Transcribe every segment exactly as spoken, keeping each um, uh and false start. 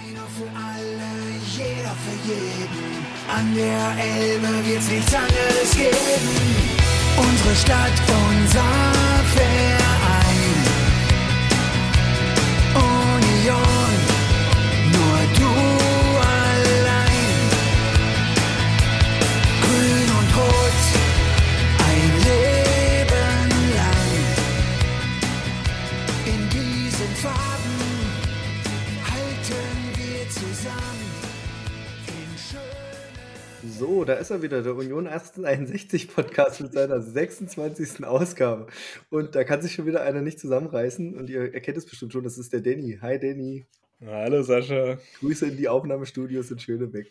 Einer für alle, jeder für jeden. An der Elbe wird's nichts anderes geben. Unsere Stadt, unser Verein. Union, nur du allein. Grün und Rot, ein Leben lang. In diesen Farben halten wir zusammen. In schönen So, da ist er wieder, der Union achtzehnhunderteinundsechzig Podcast mit seiner sechsundzwanzigsten Ausgabe. Und da kann sich schon wieder einer nicht zusammenreißen. Und ihr erkennt es bestimmt schon, das ist der Danny. Hi Danny. Hallo Sascha. Grüße in die Aufnahmestudios in Schönebeck.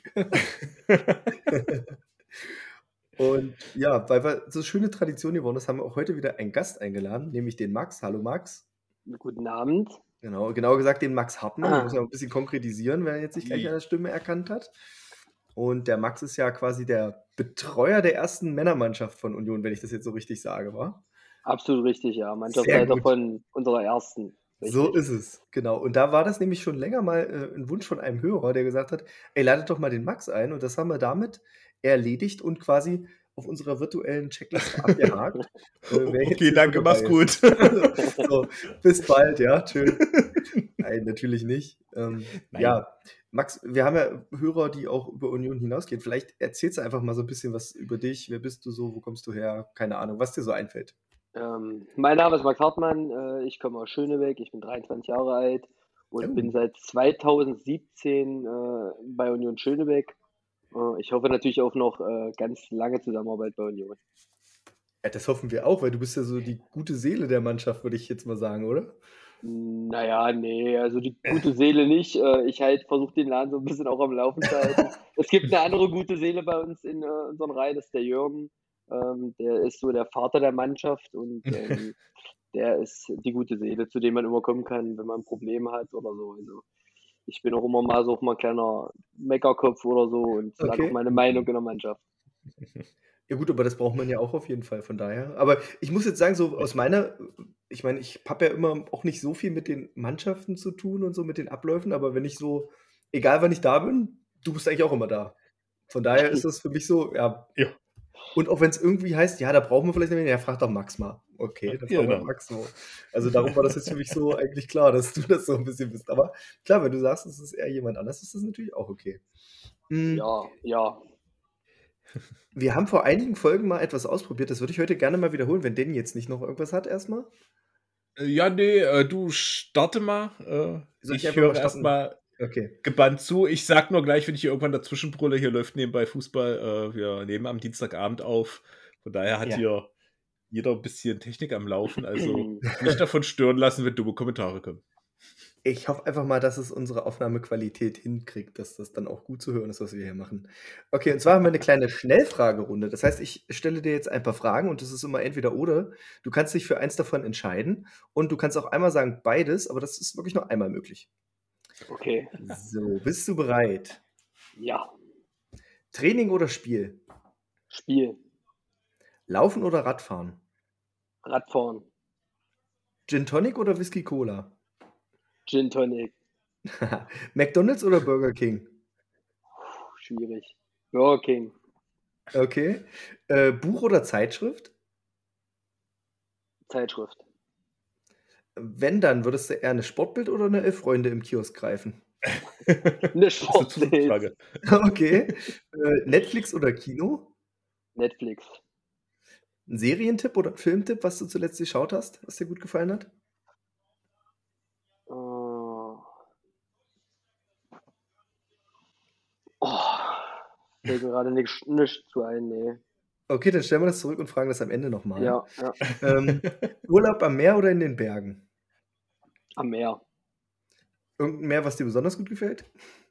Und ja, weil wir so schöne Tradition geworden ist, haben wir auch heute wieder einen Gast eingeladen, nämlich den Max. Hallo Max. Guten Abend. Genau, genau gesagt den Max Hartmann. Ah. Ich muss ja ein bisschen konkretisieren, wer jetzt nicht gleich an der Stimme erkannt hat. Und der Max ist ja quasi der Betreuer der ersten Männermannschaft von Union, wenn ich das jetzt so richtig sage, wa? Absolut richtig, ja. Sehr Mannschaftsleiter gut. von unserer ersten. So Richtig. ist es, genau. Und da war das nämlich schon länger mal äh, ein Wunsch von einem Hörer, der gesagt hat, ey, ladet doch mal den Max ein. Und das haben wir damit erledigt und quasi auf unserer virtuellen Checkliste abgehakt. Äh, wer jetzt Okay, hier danke, so mach's dabei gut. ist. So, bis bald, ja, tschüss. Nein, natürlich nicht. Ähm, Nein. Ja, Max, wir haben ja Hörer, die auch über Union hinausgehen. Vielleicht erzählst du einfach mal so ein bisschen was über dich. Wer bist du so? Wo kommst du her? Keine Ahnung, was dir so einfällt. Ähm, mein Name ist Max Hartmann, äh, ich komme aus Schönebeck, ich bin dreiundzwanzig Jahre alt und Oh. bin seit zweitausendsiebzehn äh, bei Union Schönebeck. Äh, ich hoffe natürlich auch noch äh, ganz lange Zusammenarbeit bei Union. Ja, das hoffen wir auch, weil du bist ja so die gute Seele der Mannschaft, würde ich jetzt mal sagen, oder? Naja, nee, also die gute Seele nicht. Äh, Ich halt versuche den Laden so ein bisschen auch am Laufen zu halten. Es gibt eine andere gute Seele bei uns in äh, unseren Reihen, das ist der Jürgen. Ähm, Der ist so der Vater der Mannschaft und ähm, der ist die gute Seele, zu dem man immer kommen kann, wenn man ein Problem hat oder so. Also ich bin auch immer mal so auch mal ein kleiner Meckerkopf oder so und sage Okay. auch meine Meinung in der Mannschaft. Ja gut, aber das braucht man ja auch auf jeden Fall, von daher. Aber ich muss jetzt sagen, so aus meiner, ich meine, ich habe ja immer auch nicht so viel mit den Mannschaften zu tun und so mit den Abläufen, aber wenn ich so, egal wann ich da bin, du bist eigentlich auch immer da. Von daher ist das für mich so, ja. Ja. Und auch wenn es irgendwie heißt, ja, da brauchen wir vielleicht nicht mehr, ja, frag doch Max mal. Okay, dann fragen wir Genau. Max so. Also darum war das jetzt für mich so eigentlich klar, dass du das so ein bisschen bist. Aber klar, wenn du sagst, es ist eher jemand anders, ist das natürlich auch okay. Mm, Ja, ja. Wir haben vor einigen Folgen mal etwas ausprobiert, das würde ich heute gerne mal wiederholen, wenn Danny jetzt nicht noch irgendwas hat erstmal. Äh, Ja, nee, äh, du starte mal. Äh, Soll ich ich einfach mal höre starten? erstmal Okay. gebannt zu. Ich sag nur gleich, wenn ich hier irgendwann dazwischen brülle, hier läuft nebenbei Fußball. Äh, wir nehmen am Dienstagabend auf. Von daher hat Ja. hier jeder ein bisschen Technik am Laufen. Also nicht davon stören lassen, wenn dumme Kommentare kommen. Ich hoffe einfach mal, dass es unsere Aufnahmequalität hinkriegt, dass das dann auch gut zu hören ist, was wir hier machen. Okay, und zwar haben wir eine kleine Schnellfragerunde. Das heißt, ich stelle dir jetzt ein paar Fragen und das ist immer entweder oder. Du kannst dich für eins davon entscheiden und du kannst auch einmal sagen beides, aber das ist wirklich nur einmal möglich. Okay. So, bist du bereit? Ja. Training oder Spiel? Spiel. Laufen oder Radfahren? Radfahren. Gin Tonic oder Whisky Cola? Gin Tonic. McDonald's oder Burger King? Puh, schwierig. Burger King. Okay. Äh, Buch oder Zeitschrift? Zeitschrift. Wenn, dann würdest du eher eine Sportbild oder eine Elf Freunde im Kiosk greifen? Eine Das ist eine Sportbild. Zusatzfrage. Okay. Äh, Netflix oder Kino? Netflix. Ein Serientipp oder ein Filmtipp, was du zuletzt geschaut hast, was dir gut gefallen hat? Äh, Oh, fällt mir gerade nichts nicht zu ein, nee. Okay, dann stellen wir das zurück und fragen das am Ende nochmal. Ja, ja. Ähm, Urlaub am Meer oder in den Bergen? Am Meer. Irgendein Meer, was dir besonders gut gefällt?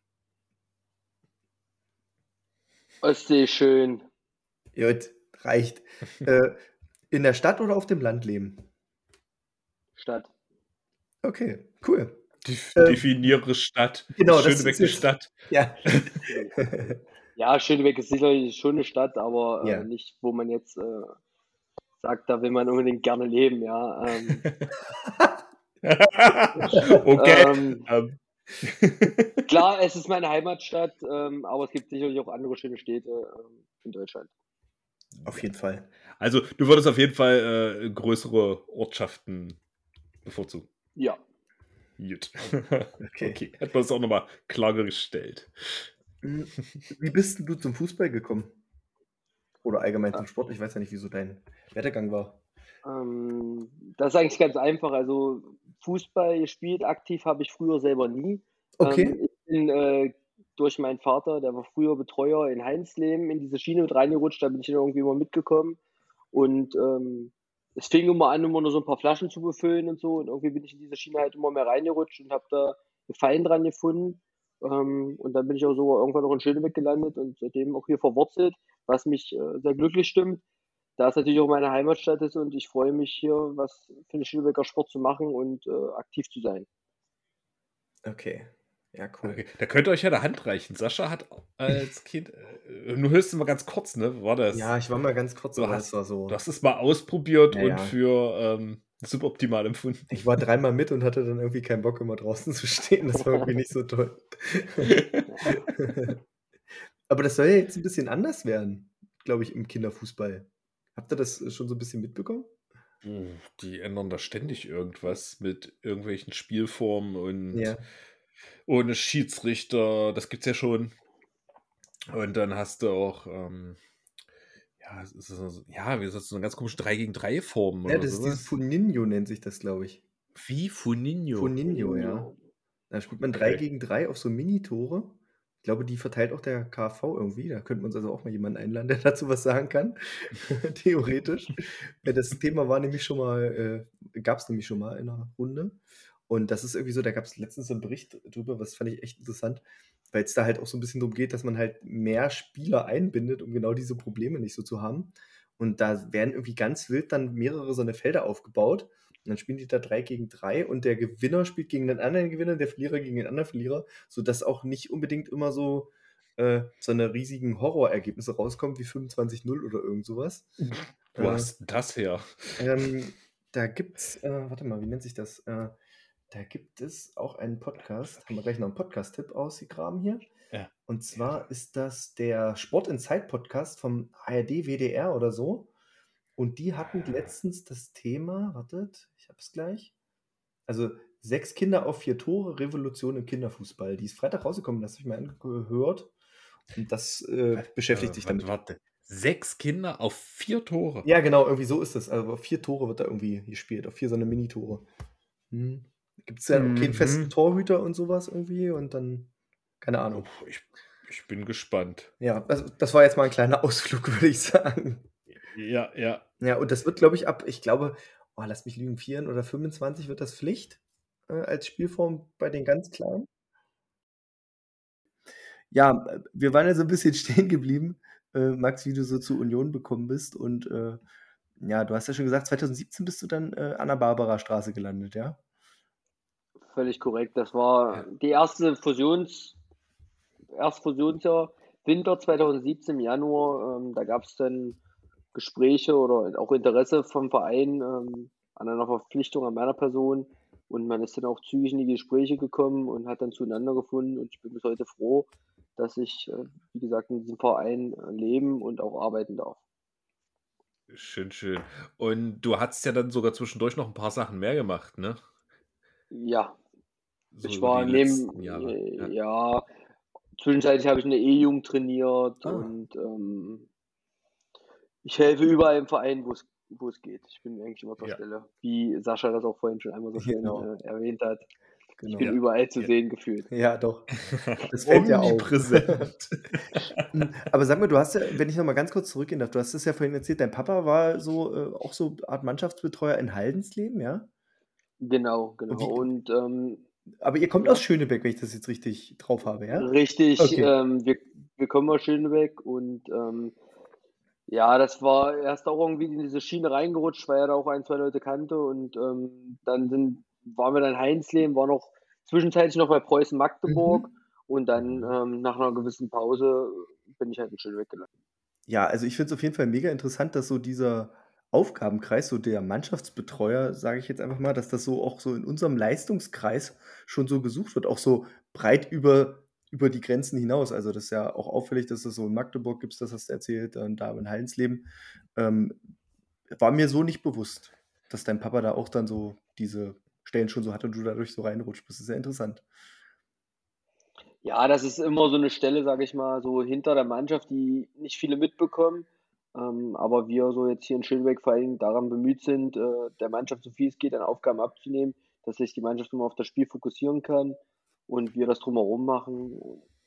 Ostsee schön. Gut, reicht. äh, in der Stadt oder auf dem Land leben? Stadt. Okay, cool. Def Ähm, definiere Stadt. Genau, Ist das Schönebeck ist eine jetzt- Stadt. Ja. Ja, Schönebeck ist sicherlich schon eine Stadt, aber Ja. äh, nicht, wo man jetzt äh, sagt, da will man unbedingt gerne leben, ja. Ähm, Okay. ähm, Ähm, Klar, es ist meine Heimatstadt, ähm, aber es gibt sicherlich auch andere schöne Städte, ähm, in Deutschland. Auf Ja. jeden Fall. Also, du würdest auf jeden Fall, äh, größere Ortschaften bevorzugen? Ja. Gut. Okay. Okay, hätten wir das auch noch mal klargestellt. Hm, wie bist 'n du zum Fußball gekommen? Oder allgemein Äh zum Sport? Ich weiß ja nicht, wie so dein Werdegang war. Ähm, das ist eigentlich ganz einfach. Also, Fußball gespielt aktiv habe ich früher selber nie. Ähm, Okay. ich bin, äh, durch meinen Vater, der war früher Betreuer in Heinslehm, in diese Schiene mit reingerutscht, da bin ich dann irgendwie immer mitgekommen. Und, ähm, es fing immer an, immer nur so 'n paar Flaschen zu befüllen und so und irgendwie bin ich in diese Schiene halt immer mehr reingerutscht und habe da Gefallen dran gefunden. Ähm, und dann bin ich auch so irgendwann noch in Schönebeck gelandet und seitdem auch hier verwurzelt, was mich, äh, sehr glücklich stimmt, da es natürlich auch meine Heimatstadt ist und ich freue mich hier, was für den Schönebecker Sport zu machen und, äh, aktiv zu sein. Okay. Ja, cool. Okay, da könnt ihr euch ja 'ne Hand reichen. Sascha hat als Kind äh, nur höchstens mal ganz kurz, ne, war Ja, das ich war mal ganz kurz, du aber das hast war du so hast es mal ausprobiert Ja, und ja. für, ähm, suboptimal empfunden. Ich war dreimal mit und hatte dann irgendwie keinen Bock, immer draußen zu stehen. Das war irgendwie nicht so toll. Ja. Aber das soll ja jetzt 'n bisschen anders werden, glaube ich, im Kinderfußball. Habt ihr das schon so 'n bisschen mitbekommen? Hm, die ändern da ständig irgendwas mit irgendwelchen Spielformen und Ja. ohne Schiedsrichter. Das gibt's ja schon. Und dann hast du auch, ähm, ja, es ist so ja, wie gesagt, so 'ne ganz komische drei gegen drei Form Ja, oder das so ist dieses was. Funinho nennt sich das, glaube ich. Wie? Funinho? Funinho, ja. Funinho. Da spielt man drei Okay. gegen drei auf so Minitore. Ich glaube, die verteilt auch der KfV irgendwie. Da könnten wir uns also auch mal jemanden einladen, der dazu was sagen kann, theoretisch. Ja, das Thema war nämlich schon mal äh, gab's nämlich schon mal in 'ner Runde. Und das ist irgendwie so da gab's letztens so 'n Bericht drüber, das fand ich echt interessant, weil's da halt auch so 'n bisschen drum geht, dass man halt mehr Spieler einbindet, um genau diese Probleme nicht so zu haben. Und da werden irgendwie ganz wild dann mehrere so 'ne Felder aufgebaut. Und dann spielen die da drei gegen drei und der Gewinner spielt gegen den anderen Gewinner, der Verlierer gegen den anderen Verlierer, sodass auch nicht unbedingt immer so äh, so 'ne riesigen Horrorergebnisse rauskommen wie fünfundzwanzig null oder irgend so was. Wo Äh hast 'n das her? ähm, da gibt's äh, warte mal, wie nennt sich das? Äh, da gibt es auch einen Podcast können wir gleich noch 'n Podcast-Tipp ausgegraben hier. Ja. Und Ja, zwar dann ist das der Sport in Zeit Podcast vom A R D, W D R oder so. Und die hatten letztens das Thema wartet, ich habe es gleich. Also, sechs Kinder auf vier Tore, Revolution im Kinderfußball. Die ist Freitag rausgekommen, das habe ich mir angehört. Und das, äh, Wa beschäftigt äh, sich warte, damit. warte. sechs Kinder auf vier Tore? Ja, genau, irgendwie so ist es. Also, auf vier Tore wird da irgendwie gespielt, auf vier so 'ne Minitore. Mhm. Gibt's ja auch keinen festen Mhm. Torhüter und so was irgendwie und dann keine Ahnung. Ich ich bin gespannt. Ja, also, das war jetzt mal 'n kleiner Ausflug, würde ich sagen. Ja, ja. Ja, und das wird, glaube ich, ab ich glaube, oh, lass mich lügen, vier oder fünfundzwanzig wird das Pflicht, äh, als Spielform bei den ganz Kleinen. Ja, äh, wir waren ja so 'n bisschen stehen geblieben, äh, Max, wie du so zu Union gekommen bist. Und, äh, ja, du hast ja schon gesagt, zweitausendsiebzehn bist du dann, äh, an der Barbarastraße gelandet, ja? Völlig korrekt. Das war Ja. die erste Fusions erste Fusionsjahr, Winter zweitausendsiebzehn im Januar. Ähm, da gab's dann Gespräche oder auch Interesse vom Verein, ähm, an einer Verpflichtung an meiner Person. Und man ist dann auch zügig in die Gespräche gekommen und hat dann zueinander gefunden. Und ich bin bis heute froh, dass ich, äh, wie gesagt, in diesem Verein, äh, leben und auch arbeiten darf. Schön, schön. Und du hattest ja dann sogar zwischendurch noch 'n paar Sachen mehr gemacht, ne? Ja. So Ich über die war letzten neben Jahre, ja. äh, ja, zwischenzeitlich habe ich in der E-Jugend trainiert Ah. und, ähm ich helfe überall im Verein, wo's wo's geht. Ich bin eigentlich immer zur Ja. Stelle, wie Sascha das auch vorhin schon einmal so schön, Genau. äh, erwähnt hat. Ich bin Genau. Ja. überall zu Ja. sehen gefühlt. Ja, doch. Das fällt ja auf. Omnipräsent. Hm, aber sag mal, du hast ja wenn ich noch mal ganz kurz zurückgehen darf, du hast es ja vorhin erzählt, dein Papa war so äh, auch so Art Mannschaftsbetreuer in Haldensleben, ja? Genau, Und genau. wie Und, ähm aber ihr kommt aus ja? Schönebeck, wenn ich das jetzt richtig drauf habe, ja? Richtig, Okay. ähm, wir wir kommen aus Schönebeck und, ähm, ja, das war er ist auch irgendwie in diese Schiene reingerutscht, weil er da auch ein, zwei Leute kannte und, ähm, dann sind waren wir da in Heinslehm, waren auch zwischenzeitlich noch bei Preußen Magdeburg Mhm. und dann, Mhm. ähm, nach 'ner gewissen Pause bin ich halt in Schönebeck gelandet. Ja, also, ich finde es auf jeden Fall mega interessant, dass so dieser Aufgabenkreis, so der Mannschaftsbetreuer, sage ich jetzt einfach mal, dass das so auch so in unserem Leistungskreis schon so gesucht wird, auch so breit über über die Grenzen hinaus. Also, das ist ja auch auffällig, dass es so in Magdeburg gibt's das, hast du erzählt, dann da in Hallensleben. Ähm, war mir so nicht bewusst, dass dein Papa da auch dann so diese Stellen schon so hat und du dadurch so reinrutscht bist. Das ist sehr interessant. Ja, das ist immer so eine Stelle, sage ich mal, so hinter der Mannschaft, die nicht viele mitbekommen. Ähm, aber wir so jetzt hier in Schönebeck vor allem daran bemüht sind, äh, der Mannschaft, so viel es geht, an Aufgaben abzunehmen, dass sich die Mannschaft immer auf das Spiel fokussieren kann und wir das Drumherum machen.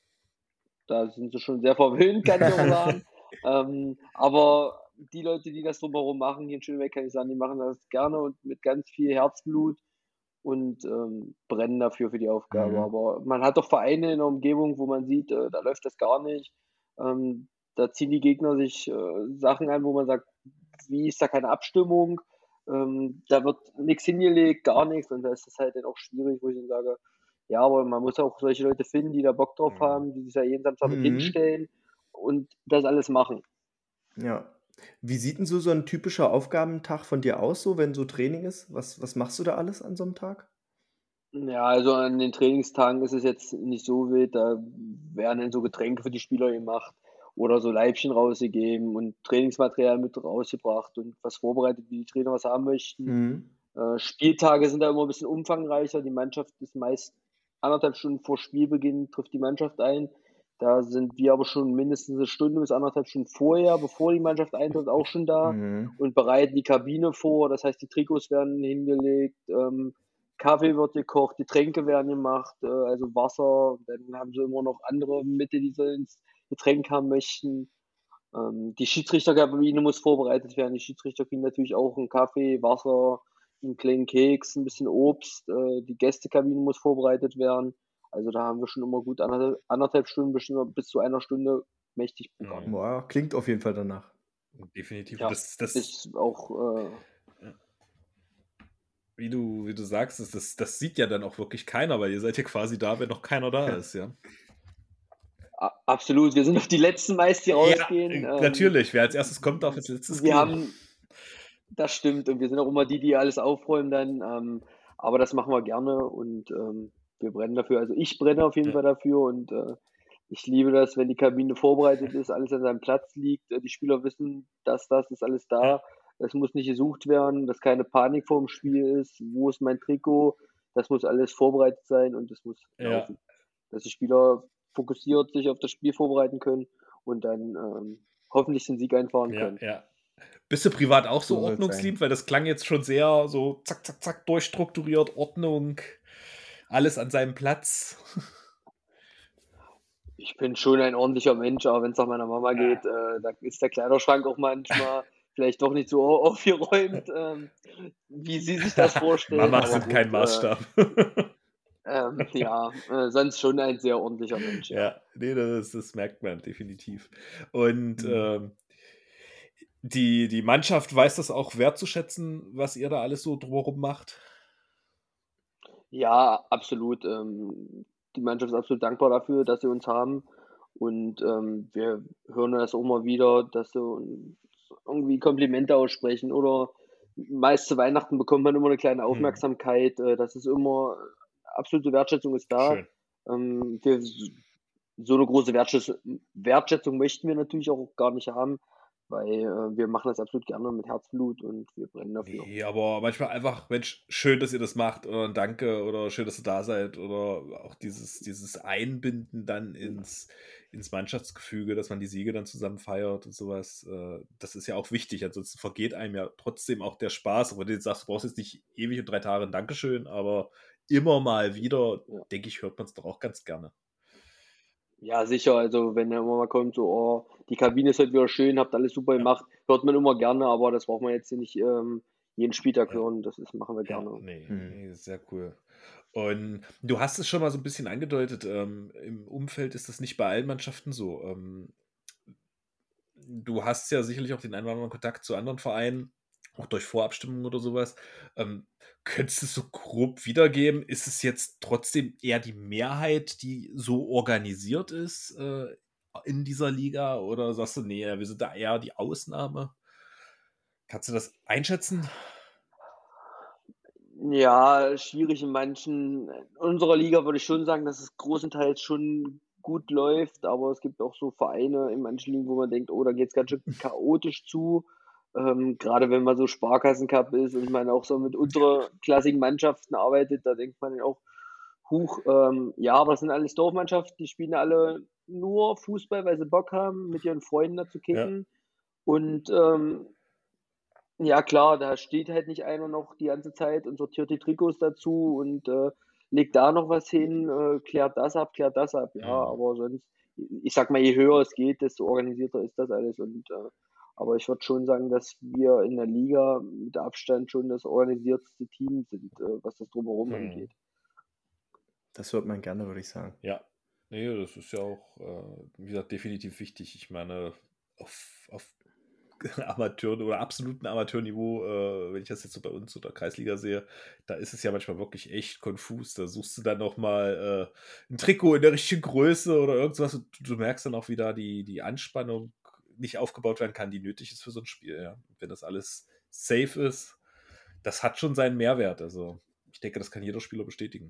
Da sind sie schon sehr verwöhnt, kann ich auch sagen. Ähm, aber die Leute, die das drumherum machen, hier in Schönebeck, kann ich sagen, die machen das gerne und mit ganz viel Herzblut und ähm, brennen dafür für die Aufgabe. Mhm. Aber man hat doch Vereine in der Umgebung, wo man sieht, äh, da läuft das gar nicht. Ähm, da ziehen die Gegner sich äh, Sachen an, wo man sagt, wie ist da keine Abstimmung? Ähm, da wird nichts hingelegt, gar nichts. Und da ist es halt dann auch schwierig, wo ich dann sage, ja, aber man muss auch solche Leute finden, die da Bock drauf Mhm. haben, die sich da jeden Samstag mit Mhm. hinstellen und das alles machen. Ja. Wie sieht denn so so 'n typischer Aufgabentag von dir aus so, wenn so Training ist? Was was machst du da alles an so 'nem Tag? Ja, also an den Trainingstagen ist es jetzt nicht so wild, da werden dann so Getränke für die Spieler gemacht oder so Leibchen rausgegeben und Trainingsmaterial mit rausgebracht und was vorbereitet, wie die Trainer was haben möchten. Mhm. Äh, Spieltage sind da immer 'n bisschen umfangreicher. Die Mannschaft ist meist anderthalb Stunden vor Spielbeginn trifft die Mannschaft ein. Da sind wir aber schon mindestens 'ne Stunde bis anderthalb Stunden vorher, bevor die Mannschaft eintrifft, auch schon da Mhm. und bereiten die Kabine vor. Das heißt, die Trikots werden hingelegt, ähm, Kaffee wird gekocht, Getränke werden gemacht, äh, also Wasser. Dann haben sie immer noch andere Mittel, die sie ins Getränk haben möchten. Ähm, die Schiedsrichterkabine muss vorbereitet werden. Die Schiedsrichter kriegen natürlich auch 'n Kaffee, Wasser, 'n kleinen Keks, 'n bisschen Obst. Äh, die Gästekabine muss vorbereitet werden. Also, da haben wir schon immer gut anderthal anderthalb Stunden bestimmt bis zu einer Stunde mächtig Programm. Mhm. Boah, klingt auf jeden Fall danach. Definitiv. Und Ja, das das ist auch, äh ja. Wie du wie du sagst, das das das sieht ja dann auch wirklich keiner, weil ihr seid ja quasi da, wenn noch keiner da Ja. ist, ja? A absolut. Wir sind noch die Letzten meist, die Ja, rausgehen. äh, Ähm, natürlich. Wer als Erstes kommt, darf als Letztes wir gehen. haben das stimmt und wir sind auch immer die, die alles aufräumen dann, ähm, aber das machen wir gerne und, ähm, wir brennen dafür. Also, ich brenne auf jeden Ja. Fall dafür und, äh, ich liebe das, wenn die Kabine vorbereitet ist, alles an seinem Platz liegt, äh, die Spieler wissen, das das ist alles Ja. da. Es muss nicht gesucht werden, dass keine Panik vorm Spiel ist. Wo ist mein Trikot? Das muss alles vorbereitet sein und das muss Ja. laufen. Dass die Spieler fokussiert sich auf das Spiel vorbereiten können und dann, ähm, hoffentlich den Sieg einfahren Ja, können. ja. Bist du privat auch so So soll's sein. ordnungslieb? Weil das klang jetzt schon sehr so zack, zack, zack, durchstrukturiert, Ordnung, alles an seinem Platz. Ich bin schon ein ordentlicher Mensch, aber wenn's nach meiner Mama Ah. geht, äh, da ist der Kleiderschrank auch manchmal vielleicht doch nicht so au aufgeräumt, ähm, wie sie sich das vorstellen, Mamas aber sind gut, kein äh Maßstab. ähm, ja, äh, sonst schon ein sehr ordentlicher Mensch, ja. Ja, ne, das das merkt man definitiv. Und, Mhm. ähm die die Mannschaft weiß das auch wertzuschätzen, was ihr da alles so drumherum macht? Ja, absolut. Ähm, die Mannschaft ist absolut dankbar dafür, dass sie uns haben und, ähm, wir hören das auch immer wieder, dass sie uns irgendwie Komplimente aussprechen oder meist zu Weihnachten bekommt man immer 'ne kleine Mhm. Aufmerksamkeit. Äh, das ist immer absolute Wertschätzung ist da. Schön. Ähm, wir s so 'ne große Wertschätz Wertschätzung möchten wir natürlich auch gar nicht haben, weil, äh, wir machen das absolut gerne mit Herzblut und wir brennen dafür. Ne, aber manchmal einfach: „Mensch, schön, dass ihr das macht“ oder 'n Danke oder „Schön, dass ihr da seid“ oder auch dieses dieses Einbinden dann ins ins Mannschaftsgefüge, dass man die Siege dann zusammen feiert und so was. Äh, das ist ja auch wichtig, ansonsten vergeht einem ja trotzdem auch der Spaß. Aber wenn du jetzt sagst, du brauchst jetzt nicht ewig und drei Tage 'n Dankeschön, aber immer mal wieder, Ja. denke ich, hört man's doch auch ganz gerne. Ja, sicher. Also, wenn dann immer mal kommt so: „Oh, die Kabine ist heute wieder schön, habt alles super Ja. gemacht“, hört man immer gerne, aber das braucht man jetzt hier nicht, ähm, jeden Spieltag Ja. hören. Das ist machen wir Ja, gerne. ne, Mhm. ne, sehr cool. Und du hast es schon mal so 'n bisschen angedeutet, ähm, im Umfeld ist das nicht bei allen Mannschaften so. Ähm, du hast ja sicherlich auch den einen oder anderen Kontakt zu anderen Vereinen, auch durch Vorabstimmungen oder so was. Ähm, könntest du's so grob wiedergeben? Ist es jetzt trotzdem eher die Mehrheit, die so organisiert ist, äh, in dieser Liga oder sagst du: „Ne, wir sind da eher die Ausnahme?“ Kannst du das einschätzen? Ja, schwierig in manchen. In unserer Liga würde ich schon sagen, dass es großenteils schon gut läuft, aber es gibt auch so Vereine in manchen Ligen, wo man denkt, oh, da geht es ganz schön chaotisch zu. Ähm, gerade wenn man so Sparkassencup ist und man auch so mit unterklassigen Mannschaften arbeitet, da denkt man dann auch, huch, ähm, ja, aber das sind alles Dorfmannschaften, die spielen alle nur Fußball, weil sie Bock haben, mit ihren Freunden da zu Ja. kicken. Und ähm, ja, klar, da steht halt nicht einer noch die ganze Zeit und sortiert die Trikots dazu und äh, legt da noch was hin, äh, klärt das ab, klärt das ab. Ja, Mhm. aber sonst, ich sag mal, je höher es geht, desto organisierter ist das alles. Und äh, aber ich würde schon sagen, dass wir in der Liga mit Abstand schon das organisierteste Team sind, äh, was das drumherum Mhm. angeht. Das hört man gerne, würde ich sagen. Ja, nee, das ist ja auch, äh, wie gesagt, definitiv wichtig. Ich meine, auf, auf Amateur- oder absoluten Amateurniveau, äh, wenn ich das jetzt so bei uns oder Kreisliga sehe, da ist es ja manchmal wirklich echt konfus. Da suchst du dann nochmal äh, ein Trikot in der richtigen Größe oder irgendwas und du, du merkst dann auch, wie da die, die Anspannung nicht aufgebaut werden kann, die nötig ist für so ein Spiel. Ja. Wenn das alles safe ist, das hat schon seinen Mehrwert. Also ich denke, das kann jeder Spieler bestätigen.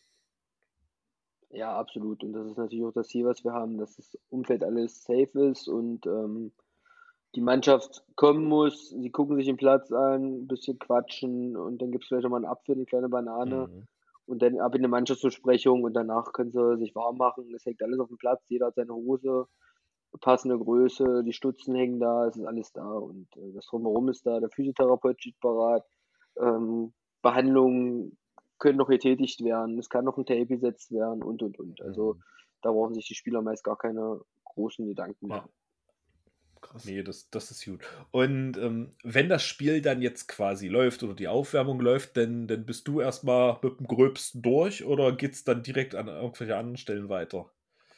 Ja, absolut. Und das ist natürlich auch das Ziel, was wir haben, dass das Umfeld alles safe ist und ähm, die Mannschaft kommen muss. Sie gucken sich den Platz an, ein bisschen quatschen und dann gibt es vielleicht noch mal einen Apfel, eine kleine Banane Mhm. und dann ab in eine Mannschaftsbesprechung und danach können sie sich warm machen. Es hängt alles auf dem Platz, jeder hat seine Hose, passende Größe, die Stutzen hängen da, es ist alles da und äh, das Drumherum ist da, der Physiotherapeut steht parat, ähm, Behandlungen können noch getätigt werden, es kann noch ein Tape gesetzt werden und und und. Also Mhm. da brauchen sich die Spieler meist gar keine großen Gedanken Ja. machen. Krass. Nee, das, das ist gut. Und ähm, wenn das Spiel dann jetzt quasi läuft oder die Aufwärmung läuft, dann, dann bist du erstmal mit dem Gröbsten durch oder geht es dann direkt an irgendwelche anderen Stellen weiter?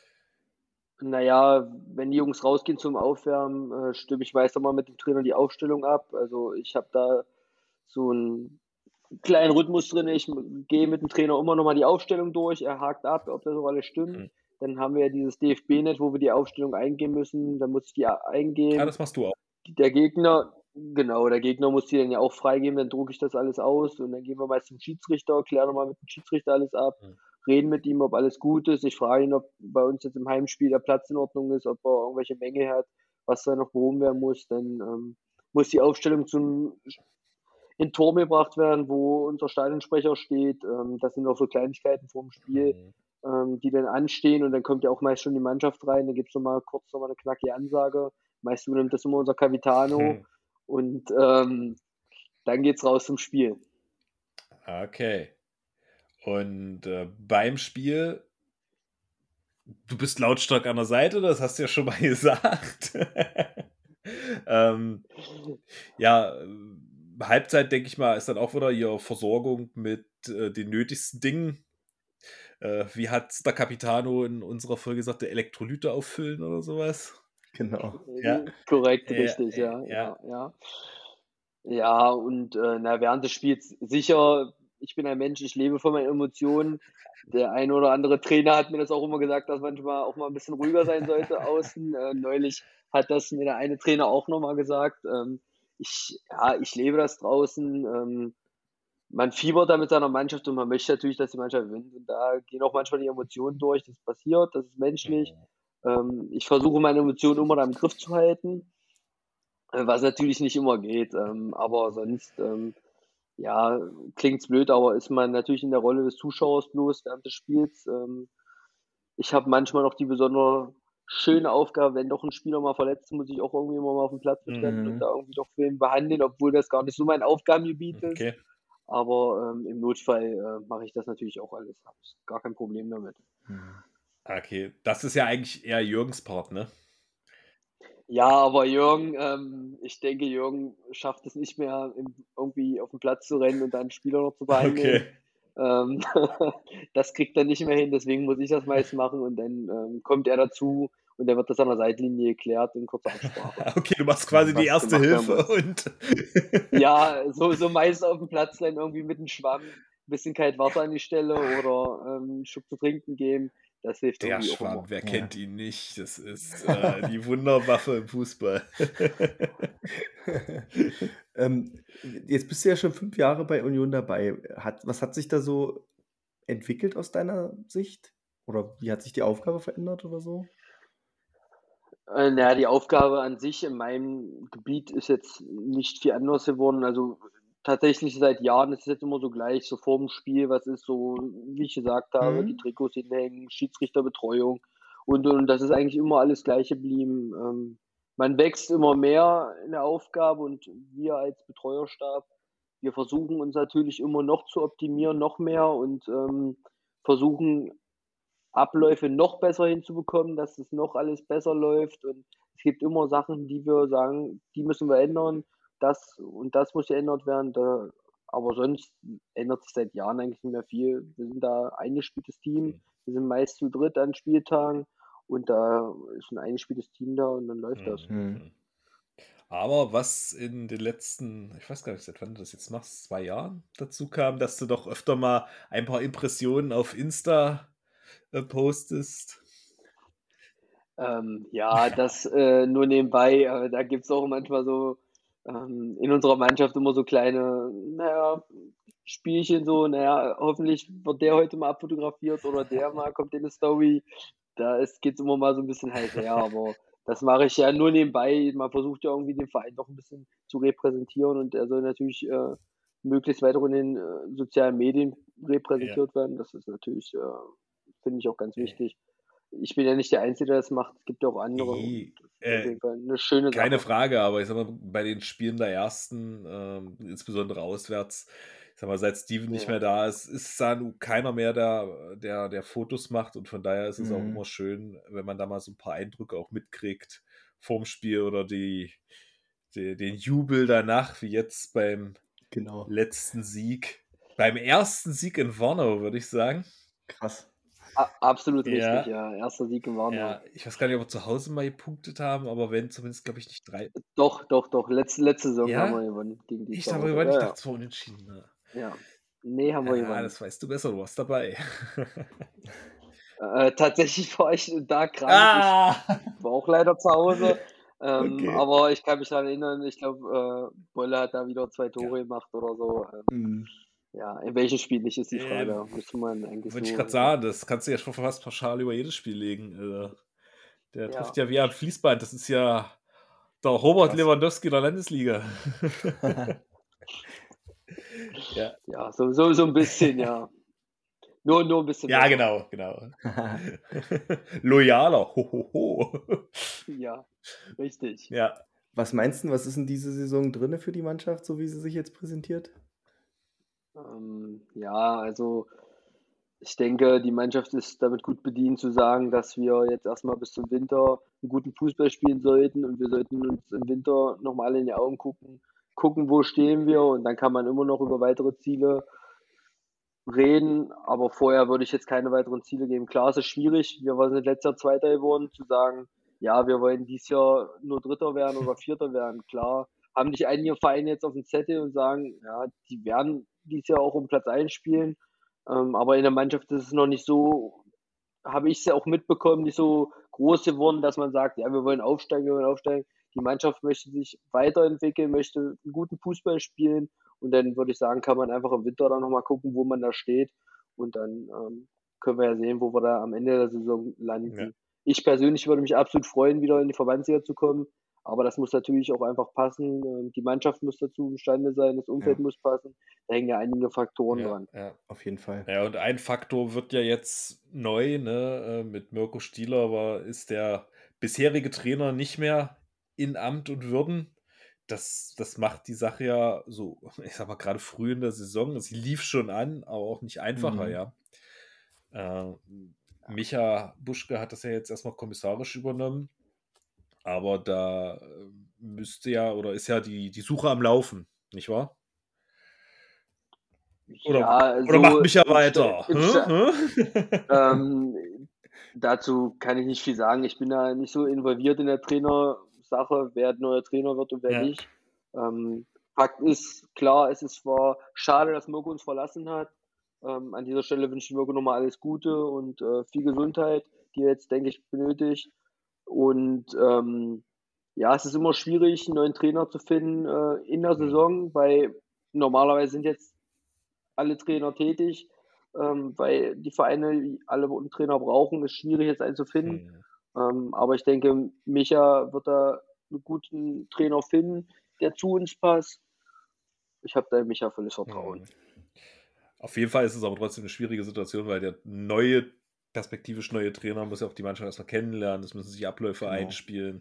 Naja, wenn die Jungs rausgehen zum Aufwärmen, äh, stimme ich meist nochmal mit dem Trainer die Aufstellung ab. Also ich habe da so einen kleinen Rhythmus drin. Ich m- gehe mit dem Trainer immer nochmal die Aufstellung durch. Er hakt ab, ob das auch alles stimmt. Mhm. Dann haben wir ja dieses D F B-Net, wo wir die Aufstellung eingeben müssen. Dann muss ich die a- Ah, eingeben. das machst du auch. Der Gegner, genau, der Gegner muss die dann ja auch freigeben. Dann drucke ich das alles aus und dann gehen wir meist zum Schiedsrichter, klären nochmal mit dem Schiedsrichter alles ab. Mhm. Reden mit ihm, ob alles gut ist. Ich frage ihn, ob bei uns jetzt im Heimspiel der Platz in Ordnung ist, ob er irgendwelche Menge hat, was da noch behoben werden muss. Dann ähm, muss die Aufstellung zum in Tor gebracht werden, wo unser Stadionsprecher steht. Ähm, das sind auch so Kleinigkeiten vor dem Spiel, Mhm. ähm, die dann anstehen und dann kommt ja auch meist schon die Mannschaft rein. Dann gibt es nochmal kurz nochmal eine knackige Ansage. Meist übernimmt das immer unser Capitano Hm. und ähm, dann geht's raus zum Spiel. Okay. Und äh, beim Spiel, du bist lautstark an der Seite, das hast du ja schon mal gesagt. ähm, ja, äh, Halbzeit, denke ich mal, ist dann auch wieder hier Versorgung mit äh, den nötigsten Dingen. Äh, wie hat der Capitano in unserer Folge gesagt, der Elektrolyte auffüllen oder sowas? Genau. Ja. Korrekt, Ja, richtig, äh, ja, ja. ja, ja. Ja, und äh, na, während des Spiels sicher, ich bin ein Mensch, ich lebe von meinen Emotionen. Der ein oder andere Trainer hat mir das auch immer gesagt, dass manchmal auch mal ein bisschen ruhiger sein sollte außen. Äh, neulich hat das mir der eine Trainer auch nochmal gesagt. Ähm, ich, ja, ich lebe das draußen. Ähm, man fiebert da mit seiner Mannschaft und man möchte natürlich, dass die Mannschaft gewinnt. Und da gehen auch manchmal die Emotionen durch. Das passiert, das ist menschlich. Mhm. Ähm, ich versuche meine Emotionen immer da im Griff zu halten. Äh, Was natürlich nicht immer geht, ähm, aber sonst, ähm, ja, klingt's blöd, aber ist man natürlich in der Rolle des Zuschauers bloß während des Spiels. Ähm, ich habe manchmal noch die besondere schöne Aufgabe, wenn doch ein Spieler mal verletzt ist, muss ich auch irgendwie immer mal auf den Platz mit rennen und Mhm. da irgendwie doch für ihn behandeln, obwohl das gar nicht so mein Aufgabengebiet ist. Okay. Aber ähm, im Notfall äh, mache ich das natürlich auch alles. Habe ich gar kein Problem damit. Mhm. Okay, das ist ja eigentlich eher Jürgens Part, ne? Ja, aber Jürgen, ähm, ich denke, Jürgen schafft es nicht mehr, im, irgendwie auf den Platz zu rennen und dann Spieler noch zu behandeln. Okay. Ähm, das kriegt er nicht mehr hin, deswegen muss ich das meist machen und dann ähm, kommt er dazu und dann wird das an der Seitenlinie geklärt in kurzer Absprache, Okay, du machst quasi die was erste gemacht werden Hilfe muss. und. Ja, so, so meist auf dem Platz dann irgendwie mit dem Schwamm, ein bisschen kalt Wasser an die Stelle oder ähm, einen Schluck zu trinken geben. Das hilft Der irgendwie auch Schwamm, immer. wer Ja. kennt ihn nicht? Das ist äh, die Wunderwaffe im Fußball. ähm, jetzt bist du ja schon fünf Jahre bei Union dabei. Hat, was hat sich da so entwickelt aus deiner Sicht? Oder wie hat sich die Aufgabe verändert oder so? Äh, na ja, die Aufgabe an sich in meinem Gebiet ist jetzt nicht viel anders geworden. Also tatsächlich seit Jahren ist es jetzt immer so gleich, so vorm Spiel, was ist so, wie ich gesagt habe, die Mhm. Trikots hinhängen, Schiedsrichterbetreuung und, und das ist eigentlich immer alles gleich geblieben. Ähm, man wächst immer mehr in der Aufgabe und wir als Betreuerstab, wir versuchen uns natürlich immer noch zu optimieren, noch mehr und ähm, versuchen Abläufe noch besser hinzubekommen, dass es noch alles besser läuft. Und es gibt immer Sachen, die wir sagen, die müssen wir ändern, das und das muss geändert werden. Da, aber sonst ändert sich seit Jahren eigentlich nicht mehr viel. Wir sind da ein eingespieltes Team. Wir sind meist zu dritt an Spieltagen und da ist ein eingespieltes Team da und dann läuft das. Mhm. Mhm. Aber was in den letzten, ich weiß gar nicht, seit wann du das jetzt machst, zwei Jahren dazu kam, dass du doch öfter mal ein paar Impressionen auf Insta äh, postest. Ähm, ja, das äh, nur nebenbei. Äh, da gibt es auch manchmal so ähm, in unserer Mannschaft immer so kleine, naja, Spielchen so, naja, hoffentlich wird der heute mal abfotografiert oder der mal kommt in eine Story. Da geht es immer mal so ein bisschen heiß her, aber das mache ich ja nur nebenbei. Man versucht ja irgendwie den Verein doch ein bisschen zu repräsentieren und er soll natürlich äh, möglichst weiter in den äh, sozialen Medien repräsentiert werden. Das ist natürlich, äh, finde ich auch ganz Ja. wichtig. Ich bin ja nicht der Einzige, der das macht. Es gibt ja auch andere. I- Und das ist auf äh, jeden Fall eine schöne Keine Sache. Frage, aber ich sag mal, bei den Spielen der ersten, ähm, insbesondere auswärts, ich sag mal, seit Steven nicht Ja. mehr da ist, ist da nun keiner mehr, der, der, der Fotos macht und von daher ist es auch Mhm. immer schön, wenn man da mal so ein paar Eindrücke auch mitkriegt vorm Spiel oder die, die, den Jubel danach, wie jetzt beim Genau. letzten Sieg. Beim ersten Sieg in Warnow, würde ich sagen. Krass. A absolut Ja. richtig, ja. Erster Sieg in Warnow. Ja, ich weiß gar nicht, ob wir zu Hause mal gepunktet haben, aber wenn, zumindest glaube ich nicht drei. Doch, doch, doch. Letzte, letzte Saison Ja? haben wir gewonnen gegen die Ich zu dachte, Hause. wir waren, ich Ja, dachte, ja. es war unentschieden. Ne? Ja. Nee, haben wir Ja, gewonnen. das weißt du besser, du warst dabei. Äh, tatsächlich war ich da krank. ah! Ich war auch leider zu Hause. Ähm, Okay. Aber ich kann mich daran erinnern, ich glaube, äh, Bolle hat da wieder zwei Tore gemacht oder so. Ähm, Mhm. ja, in welchem Spiel nicht, ist die Äh, Frage. Müsste man eigentlich Würde ich so. gerade sagen, das kannst du ja schon fast pauschal über jedes Spiel legen. Also, der Ja. trifft ja wie am Fließband. Das ist ja der Robert Krass. Lewandowski der Landesliga. ja. Ja, so, so, so ein bisschen, ja. Nur, nur ein bisschen ja, besser. genau, genau. Loyaler. Ho, ho, ho. Ja, richtig. Ja. Was meinst du, was ist in dieser Saison drin für die Mannschaft, so wie sie sich jetzt präsentiert? Ähm, ja, also ich denke, die Mannschaft ist damit gut bedient zu sagen, dass wir jetzt erstmal bis zum Winter einen guten Fußball spielen sollten und wir sollten uns im Winter nochmal in die Augen gucken, gucken, wo stehen wir und dann kann man immer noch über weitere Ziele reden, aber vorher würde ich jetzt keine weiteren Ziele geben. Klar, es ist schwierig, wir sind letztes Jahr Zweiter geworden, zu sagen, ja, wir wollen dieses Jahr nur Dritter werden oder Vierter werden. Klar, haben dich einige Vereine jetzt auf dem Zettel und sagen, ja, die werden dieses Jahr auch um Platz eins spielen, ähm, aber in der Mannschaft ist es noch nicht so, habe ich es ja auch mitbekommen, nicht so groß geworden, dass man sagt, ja, wir wollen aufsteigen, wir wollen aufsteigen. Die Mannschaft möchte sich weiterentwickeln, möchte einen guten Fußball spielen und dann würde ich sagen, kann man einfach im Winter dann nochmal gucken, wo man da steht und dann ähm, können wir ja sehen, wo wir da am Ende der Saison landen. Ja. Ich persönlich würde mich absolut freuen, wieder in die Verbandsliga zu kommen, aber das muss natürlich auch einfach passen. Ähm, Die Mannschaft muss dazu imstande sein, das Umfeld Ja. muss passen. Da hängen ja einige Faktoren Ja, dran. ja. Auf jeden Fall. Ja, und ein Faktor wird ja jetzt neu, ne? äh, Mit Mirko Stieler, aber ist der bisherige Trainer nicht mehr in Amt und Würden. Das, das macht die Sache ja so, ich sag mal, gerade früh in der Saison. Sie lief schon an, aber auch nicht einfacher, Mhm. ja. Äh, Micha Buschke hat das ja jetzt erstmal kommissarisch übernommen, aber da äh, müsste ja, oder ist ja die, die Suche am Laufen, nicht wahr? Oder, Ja, oder so macht Micha im Sta- weiter? im Hä? Sta- Hä? Ähm, dazu kann ich nicht viel sagen. Ich bin da nicht so involviert in der Trainersache, wer neuer Trainer wird und wer Ja. nicht. Ähm, Fakt ist, klar, es ist zwar schade, dass Mirko uns verlassen hat. Ähm, an dieser Stelle wünsche ich Mirko nochmal alles Gute und äh, viel Gesundheit, die er jetzt, denke ich, benötigt. Und ähm, ja, es ist immer schwierig, einen neuen Trainer zu finden äh, in der Mhm. Saison, weil normalerweise sind jetzt alle Trainer tätig, ähm, weil die Vereine alle einen Trainer brauchen. Ist schwierig jetzt einen zu finden. Mhm. Ähm, aber ich denke, Micha wird da einen guten Trainer finden, der zu uns passt. Ich habe da in Micha volles Vertrauen. Mhm. Auf jeden Fall ist es aber trotzdem eine schwierige Situation, weil der neue, perspektivisch neue Trainer muss ja auch die Mannschaft erstmal kennenlernen, es müssen sich Abläufe Genau. einspielen.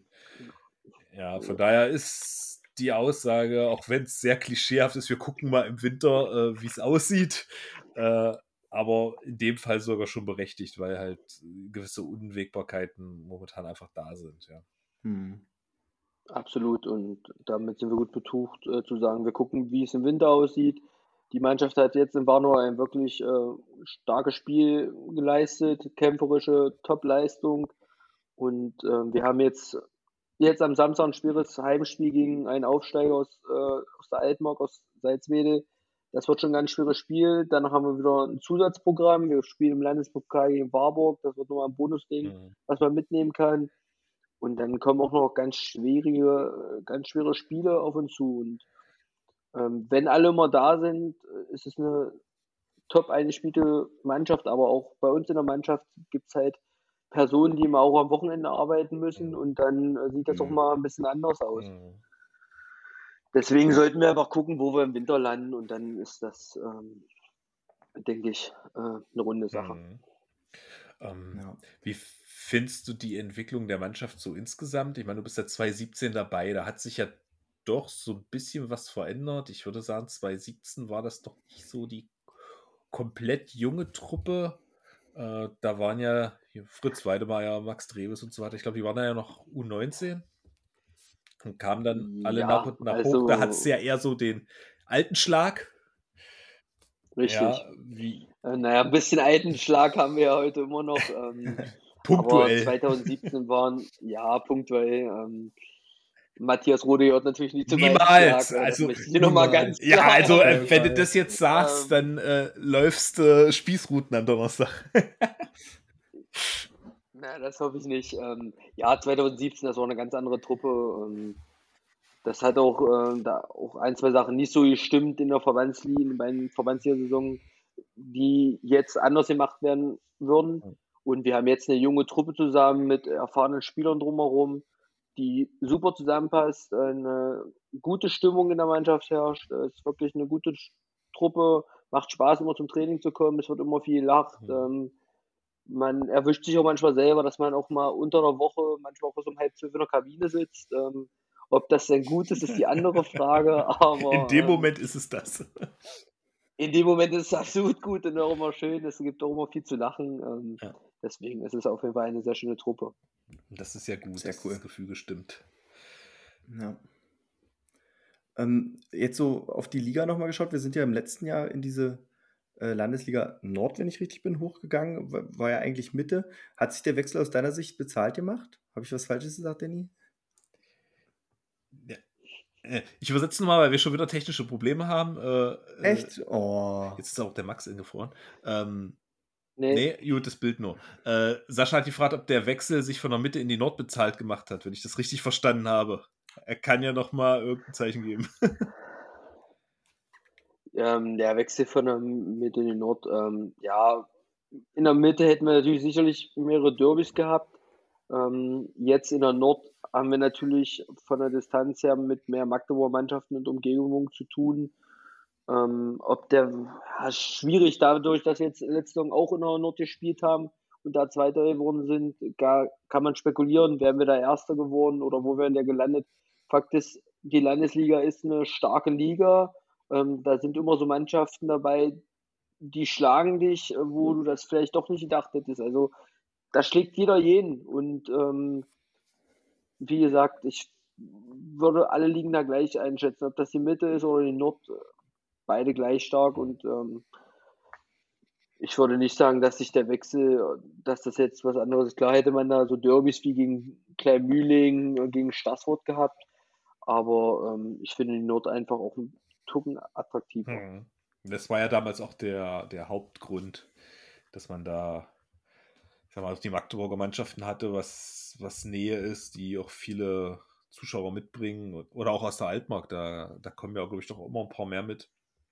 Ja, von daher ist die Aussage, auch wenn es sehr klischeehaft ist, wir gucken mal im Winter, äh, wie es aussieht, äh, aber in dem Fall sogar schon berechtigt, weil halt gewisse Unwägbarkeiten momentan einfach da sind, ja. Hm. Absolut, und damit sind wir gut betucht, äh, zu sagen, wir gucken, wie es im Winter aussieht. Die Mannschaft hat jetzt in Warnow ein wirklich äh, starkes Spiel geleistet, kämpferische Top-Leistung. Und äh, wir haben jetzt, jetzt am Samstag ein schweres Heimspiel gegen einen Aufsteiger aus, äh, aus der Altmark, aus Salzwedel. Das wird schon ein ganz schweres Spiel. Danach haben wir wieder ein Zusatzprogramm. Wir spielen im Landespokal gegen Warburg. Das wird nochmal ein Bonusding, Mhm. was man mitnehmen kann. Und dann kommen auch noch ganz schwierige, ganz schwere Spiele auf uns zu. Und ähm, wenn alle immer da sind, äh, ist es eine top eingespielte Mannschaft, aber auch bei uns in der Mannschaft gibt es halt Personen, die mal auch am Wochenende arbeiten müssen, Mhm. und dann äh, sieht das auch Mhm. mal ein bisschen anders aus. Mhm. Deswegen sollten wir einfach gucken, wo wir im Winter landen, und dann ist das, ähm, denke ich, äh, eine runde Sache. Mhm. Ähm, Ja. wie findest du die Entwicklung der Mannschaft so insgesamt? Ich meine, du bist ja zwanzig siebzehn dabei, da hat sich ja doch so ein bisschen was verändert. Ich würde sagen, zwanzig siebzehn war das doch nicht so die komplett junge Truppe. Äh, da waren ja hier Fritz Weidemeier, Max Treves und so weiter. Ich glaube, die waren ja noch U neunzehn und kamen dann alle nach Ja, und nach hoch. Da hat es also ja eher so den alten Schlag. richtig. Ja, wie Äh, na ja, 'n bisschen alten Schlag haben wir ja heute immer noch, ähm, aber punktuell. zwanzig siebzehn waren ja punktuell, ähm, Matthias Rode gehört natürlich nicht zum alten Niemals! Schlag, äh, das Also, möchte ich hier noch mal Niemals. ganz ja, klar also, äh, erwähnen. wenn du das jetzt sagst, Ähm, dann äh, läufst du Spießruten am Donnerstag. na, das hoffe ich nicht. Ähm, ja, zwanzig siebzehn, das war 'ne ganz andere Truppe. Ähm, das hat auch, ähm, da auch ein, zwei Sachen nicht so gestimmt in der Verbandsliga, bei den Verbandsliga-Saison, die jetzt anders gemacht werden würden. Und wir haben jetzt eine junge Truppe zusammen mit erfahrenen Spielern drumherum, die super zusammenpasst, eine gute Stimmung in der Mannschaft herrscht. Es ist wirklich eine gute Sch Truppe, macht Spaß, immer zum Training zu kommen. Es wird immer viel gelacht. Mhm. Ähm, man erwischt sich auch manchmal selber, dass man auch mal unter der Woche, manchmal auch bis um halb zwölf in der Kabine sitzt. Ähm, ob das denn gut ist, ist die andere Frage, In dem aber ähm, Moment ist es das. in dem Moment ist es absolut gut und auch immer schön. Es gibt auch immer viel zu lachen. Ähm, Ja, deswegen ist es auf jeden Fall eine sehr schöne Truppe. das ist ja gut, Sehr dass cool. das Gefüge stimmt. Ja. Ähm, jetzt so auf die Liga nochmal geschaut. Wir sind ja im letzten Jahr in diese äh, Landesliga Nord, wenn ich richtig bin, hochgegangen. War, war ja eigentlich Mitte. Hat sich der Wechsel aus deiner Sicht bezahlt gemacht? Habe ich was Falsches gesagt, Danny? Ja. Äh, Ich übersetze nochmal, weil wir schon wieder technische Probleme haben. Äh, äh, Echt? Oh. jetzt ist auch der Max ingefroren. Ähm, Nee, nee, gut, das Bild nur. Äh, Sascha hat gefragt, ob der Wechsel sich von der Mitte in die Nord bezahlt gemacht hat, wenn ich das richtig verstanden habe. Er kann ja nochmal irgendein Zeichen geben. ähm, der Wechsel von der Mitte in die Nord, ähm, ja, in der Mitte hätten wir natürlich sicherlich mehrere Derbys gehabt. Ähm, jetzt in der Nord haben wir natürlich von der Distanz her mit mehr Magdeburger Mannschaften und Umgebung zu tun. Ähm, ob der, ja, schwierig dadurch, dass wir jetzt letzte Saison auch in der Nord gespielt haben und da Zweiter geworden sind, gar, kann man spekulieren, wären wir da Erster geworden oder wo wären wir gelandet. Fakt ist, die Landesliga ist eine starke Liga. Ähm, da sind immer so Mannschaften dabei, die schlagen dich, äh, wo du das vielleicht doch nicht gedacht hättest. Also da schlägt jeder jeden. Und ähm, wie gesagt, ich würde alle Ligen da gleich einschätzen, ob das die Mitte ist oder die Nord, beide gleich stark. Und ähm, ich würde nicht sagen, dass sich der Wechsel, dass das jetzt was anderes ist. Klar hätte man da so Derbys wie gegen Kleinmühling, äh, gegen Stassfurt gehabt, aber ähm, ich finde die Nord einfach auch einen Tucken attraktiver. Hm. Das war ja damals auch der, der Hauptgrund, dass man da, ich sag mal, die Magdeburger Mannschaften hatte, was, was Nähe ist, die auch viele Zuschauer mitbringen. Oder auch aus der Altmark, da, da kommen ja, glaube ich, doch immer ein paar mehr mit,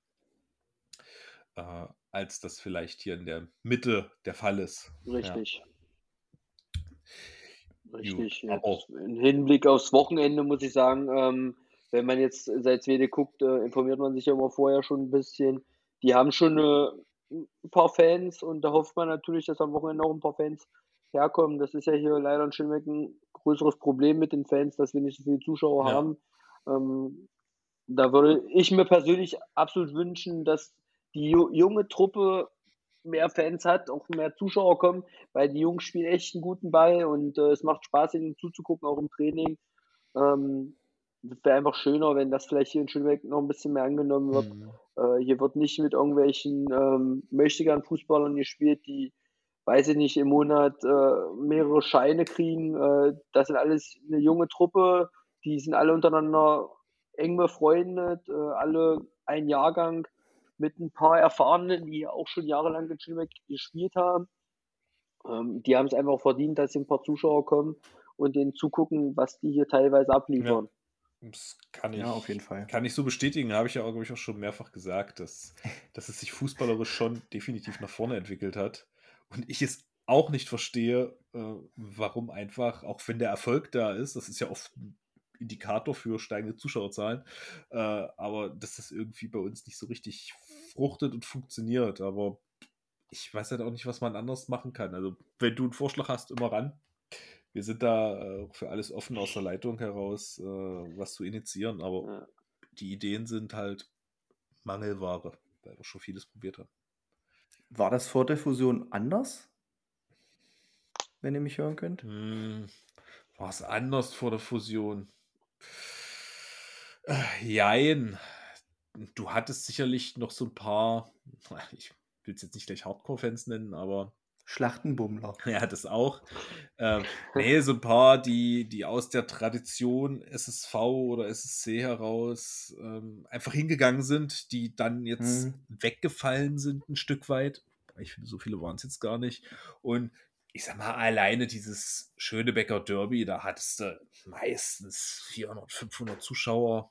äh, als das vielleicht hier in der Mitte der Fall ist. Richtig. Ja. Richtig. Gut, aber Jetzt im Hinblick aufs Wochenende muss ich sagen, ähm, wenn man jetzt seit Zwede guckt, äh, informiert man sich ja immer vorher schon ein bisschen. Die haben schon äh, ein paar Fans und da hofft man natürlich, dass am Wochenende auch ein paar Fans herkommen. Das ist ja hier leider in Schönbeck ein größeres Problem mit den Fans, dass wir nicht so viele Zuschauer Ja. haben. Ähm, da würde ich mir persönlich absolut wünschen, dass die ju- junge Truppe mehr Fans hat, auch mehr Zuschauer kommen, weil die Jungs spielen echt einen guten Ball und äh, es macht Spaß, ihnen zuzugucken, auch im Training. Ähm, Es wäre einfach schöner, wenn das vielleicht hier in Schönbeck noch ein bisschen mehr angenommen wird. Mhm. Äh, hier wird nicht mit irgendwelchen ähm, Möchtegern-Fußballern gespielt, die, weiß ich nicht, im Monat äh, mehrere Scheine kriegen. Äh, das sind alles eine junge Truppe, die sind alle untereinander eng befreundet, äh, alle ein Jahrgang mit ein paar Erfahrenen, die auch schon jahrelang in Schönbeck gespielt haben. Ähm, die haben es einfach verdient, dass hier ein paar Zuschauer kommen und denen zugucken, was die hier teilweise abliefern. Das kann ich, Ja, auf jeden Fall. kann ich so bestätigen, habe ich ja auch, glaube ich, auch schon mehrfach gesagt, dass, dass es sich fußballerisch schon definitiv nach vorne entwickelt hat. Und ich es auch nicht verstehe, äh, warum einfach, auch wenn der Erfolg da ist, das ist ja oft ein Indikator für steigende Zuschauerzahlen, äh, aber dass das irgendwie bei uns nicht so richtig fruchtet und funktioniert. Aber ich weiß halt auch nicht, was man anders machen kann. Also, wenn du einen Vorschlag hast, immer ran. Wir sind da äh, für alles offen aus der Leitung heraus, äh, was zu initiieren, aber Ja. die Ideen sind halt Mangelware, weil wir schon vieles probiert haben. War das vor der Fusion anders? Wenn ihr mich hören könnt? Hm, war es anders vor der Fusion? Äh, jein. Du hattest sicherlich noch so ein paar, ich will es jetzt nicht gleich Hardcore-Fans nennen, aber Schlachtenbummler. ja, das auch. Ähm, nee, so ein paar, die, die aus der Tradition S S V oder S S C heraus ähm, einfach hingegangen sind, die dann jetzt Hm. weggefallen sind ein Stück weit. Ich finde, so viele waren es jetzt gar nicht. Und ich sag mal, alleine dieses Schönebecker Derby, da hattest du meistens vierhundert, fünfhundert Zuschauer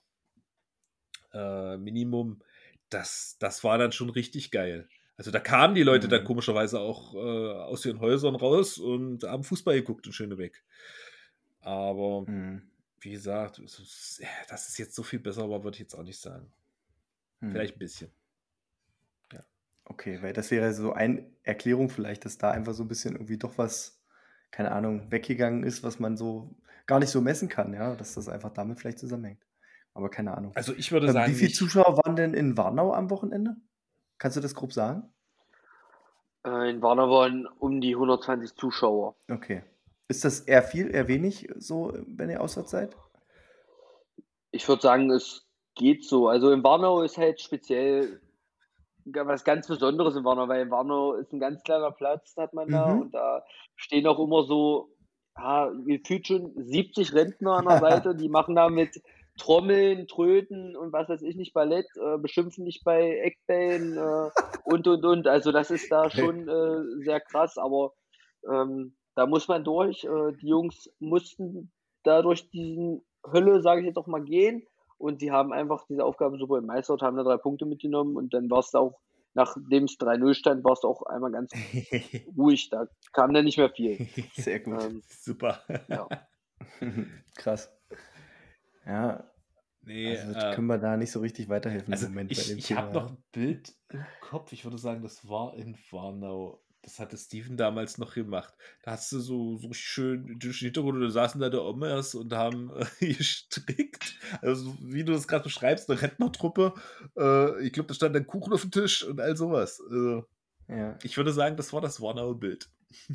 äh, Minimum. Das, das war dann schon richtig geil. Also da kamen die Leute dann Mhm. komischerweise auch äh, aus ihren Häusern raus und haben Fußball geguckt in Schönebeck. Aber Hm. wie gesagt, es ist, ja, dass es jetzt so viel besser war, würde ich jetzt auch nicht sagen. Hm. Vielleicht ein bisschen. Okay, weil das wäre so eine Erklärung vielleicht, dass da einfach so ein bisschen irgendwie doch was, keine Ahnung, weggegangen ist, was man so gar nicht so messen kann, ja, dass das einfach damit vielleicht zusammenhängt. Aber keine Ahnung. Also ich würde Ähm, sagen, wie viele nicht. Zuschauer waren denn in Warnau am Wochenende? Kannst du das grob sagen? Äh, in Warner waren um die hundertzwanzig Zuschauer. Okay. Ist das eher viel, eher wenig, so, wenn ihr auswärts seid? Ich würde sagen, es geht so. Also in Warnau ist halt speziell ga- was ganz Besonderes in Warnau, weil in Warnau ist ein ganz kleiner Platz, hat man da, Mhm. und da stehen auch immer so, ja, gefühlt schon siebzig Rentner an der Seite, die machen da mit Trommeln, Tröten und was weiß ich nicht, Ballett, äh, beschimpfen dich bei Eckbällen äh, und und und. Also das ist da schon äh, sehr krass, aber ähm, da muss man durch. Äh, die Jungs mussten da durch diesen Hölle, sage ich jetzt auch mal, gehen. Und sie haben einfach diese Aufgabe super gemeistert, haben da drei Punkte mitgenommen und dann war es auch, nachdem es drei null stand, war es auch einmal ganz ruhig. Da kam dann nicht mehr viel. Sehr gut. Ähm, Super. ja. Krass. Ja, Nee, also äh, können wir da nicht so richtig weiterhelfen also im Moment bei ich, dem ich Thema. habe noch ein Bild im Kopf. Ich würde sagen, das war in Warnau. Das hatte Steven damals noch gemacht. Da hast du so, so schön durch den Hintergrund, da saßen da der Omas und haben äh, gestrickt. Also wie du das gerade beschreibst, eine Rentnertruppe. Äh, ich glaube, da stand ein Kuchen auf dem Tisch und all sowas. Also, Ja. ich würde sagen, das war das Warnauer Bild.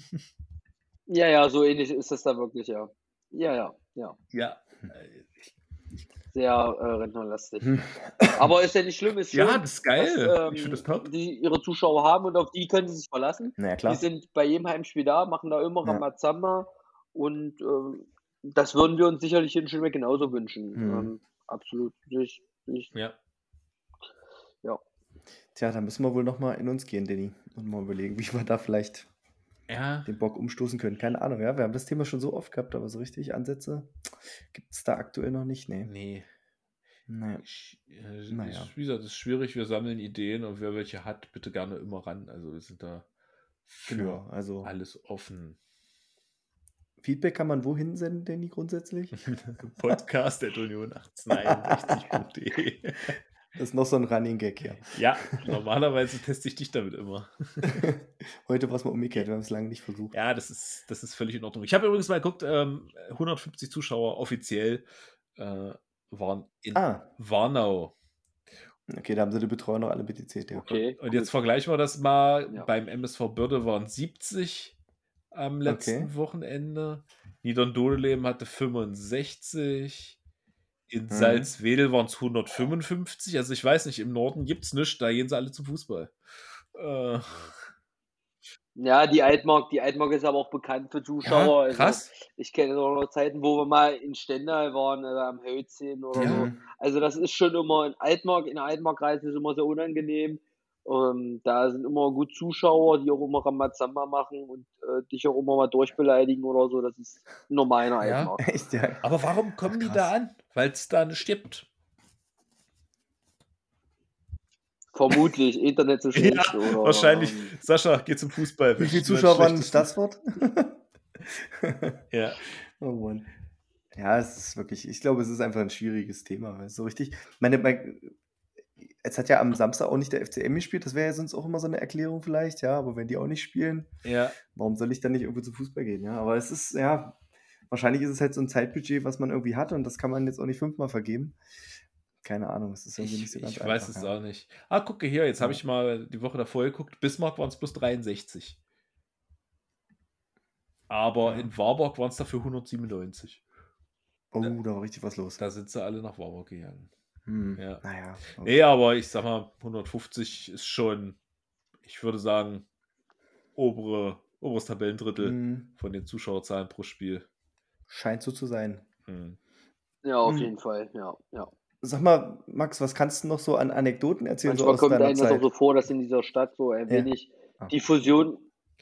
ja, ja, so ähnlich ist es da wirklich, ja. Ja, ja, ja. Ja. äh, ich- Sehr äh, rentnerlastig. Aber ist ja nicht schlimm, ist schön, Ja, das ist geil. dass Ich finde das ähm, top. die ihre Zuschauer haben und auf die können sie sich verlassen. Na ja, Die klar. sind bei jedem Heimspiel da, machen da immer Ja. Ramazamba und ähm, das würden wir uns sicherlich in Schönbeck genauso wünschen. Mhm. Ähm, absolut. Ich, ich, Ja. ja. Tja, da müssen wir wohl noch mal in uns gehen, Danny, und mal überlegen, wie wir da vielleicht Ja, den Bock umstoßen können. Keine Ahnung, ja, wir haben das Thema schon so oft gehabt, aber so richtig Ansätze gibt es da aktuell noch nicht, ne. nee. Na ja, Ich, äh, na ja. ist, wie gesagt, es ist schwierig. Wir sammeln Ideen und wer welche hat, bitte gerne immer ran. Also wir sind da für Genau, also alles offen. Feedback kann man wohin senden, Danny, grundsätzlich? Podcast at union achtzehnhunderteinundsechzig punkt de. Das ist noch so ein Running Gag, ja. Ja, normalerweise teste ich dich damit immer. Heute war es mal umgekehrt, wir haben es lange nicht versucht. Ja, das ist, das ist völlig in Ordnung. Ich habe übrigens mal geguckt, ähm, hundertfünfzig Zuschauer offiziell äh, waren in Ah, Warnau. okay, da haben sie die Betreuer noch alle betizert, ja. Okay, Und gut. jetzt vergleichen wir das mal. Ja. Beim M S V Börde waren siebzig am letzten Okay. Wochenende. Niederndodeleben hatte fünfundsechzig. In Mhm. Salzwedel waren es hundertfünfundfünfzig. Also ich weiß nicht, im Norden gibt es nichts, da gehen sie alle zum Fußball. Äh, Ja, die Altmark, die Altmark ist aber auch bekannt für Zuschauer. ja, krass. Also ich kenne auch noch Zeiten, wo wir mal in Stendal waren oder am Hölzchen oder Ja. so. Mhm. Also das ist schon immer in Altmark, in der Altmark-Reise ist immer sehr unangenehm. Ähm, da sind immer gut Zuschauer, die auch immer Ramazamba machen und äh, dich auch immer mal durchbeleidigen oder so. Das ist normal in der Ja. Altmark. Echt, ja. Aber warum kommen Ach, die krass. da an? Weil es da nicht gibt. Vermutlich, Internet so schlecht Ja, oder wahrscheinlich. ähm, Sascha, geh zum Fußball. Wie wenn viele du ein Zuschauer waren im schlechtes- Stadtwort? Ja. Oh Mann. Ja, es ist wirklich, ich glaube, es ist einfach ein schwieriges Thema, weil so richtig, meine, mein, es hat ja am Samstag auch nicht der F C M gespielt, das wäre ja sonst auch immer so eine Erklärung vielleicht, ja, aber wenn die auch nicht spielen, Ja. warum soll ich dann nicht irgendwo zum Fußball gehen, ja, aber es ist, ja, wahrscheinlich ist es halt so ein Zeitbudget, was man irgendwie hat und das kann man jetzt auch nicht fünfmal vergeben. Keine Ahnung, es ist irgendwie Ich, nicht so ganz ich einfach. weiß es ja. auch nicht. Ah, gucke hier, jetzt habe Ja. ich mal die Woche davor geguckt. Bismarck waren es plus dreiundsechzig. Aber Ja. in Warburg waren es dafür hundertsiebenundneunzig. Oh, da war richtig was los. Da sind sie alle nach Warburg gegangen. Hm. Ja. Naja. okay. Nee, aber ich sag mal, hundertfünfzig ist schon, ich würde sagen, obere, oberes Tabellendrittel Hm. von den Zuschauerzahlen pro Spiel. Scheint so zu sein. Hm. ja, auf Hm. jeden Fall, ja, ja. Sag mal, Max, was kannst du noch so an Anekdoten erzählen, so Manchmal aus kommt deiner einem das auch Zeit? so vor, dass in dieser Stadt so ein Ja. wenig Ah. die Fusion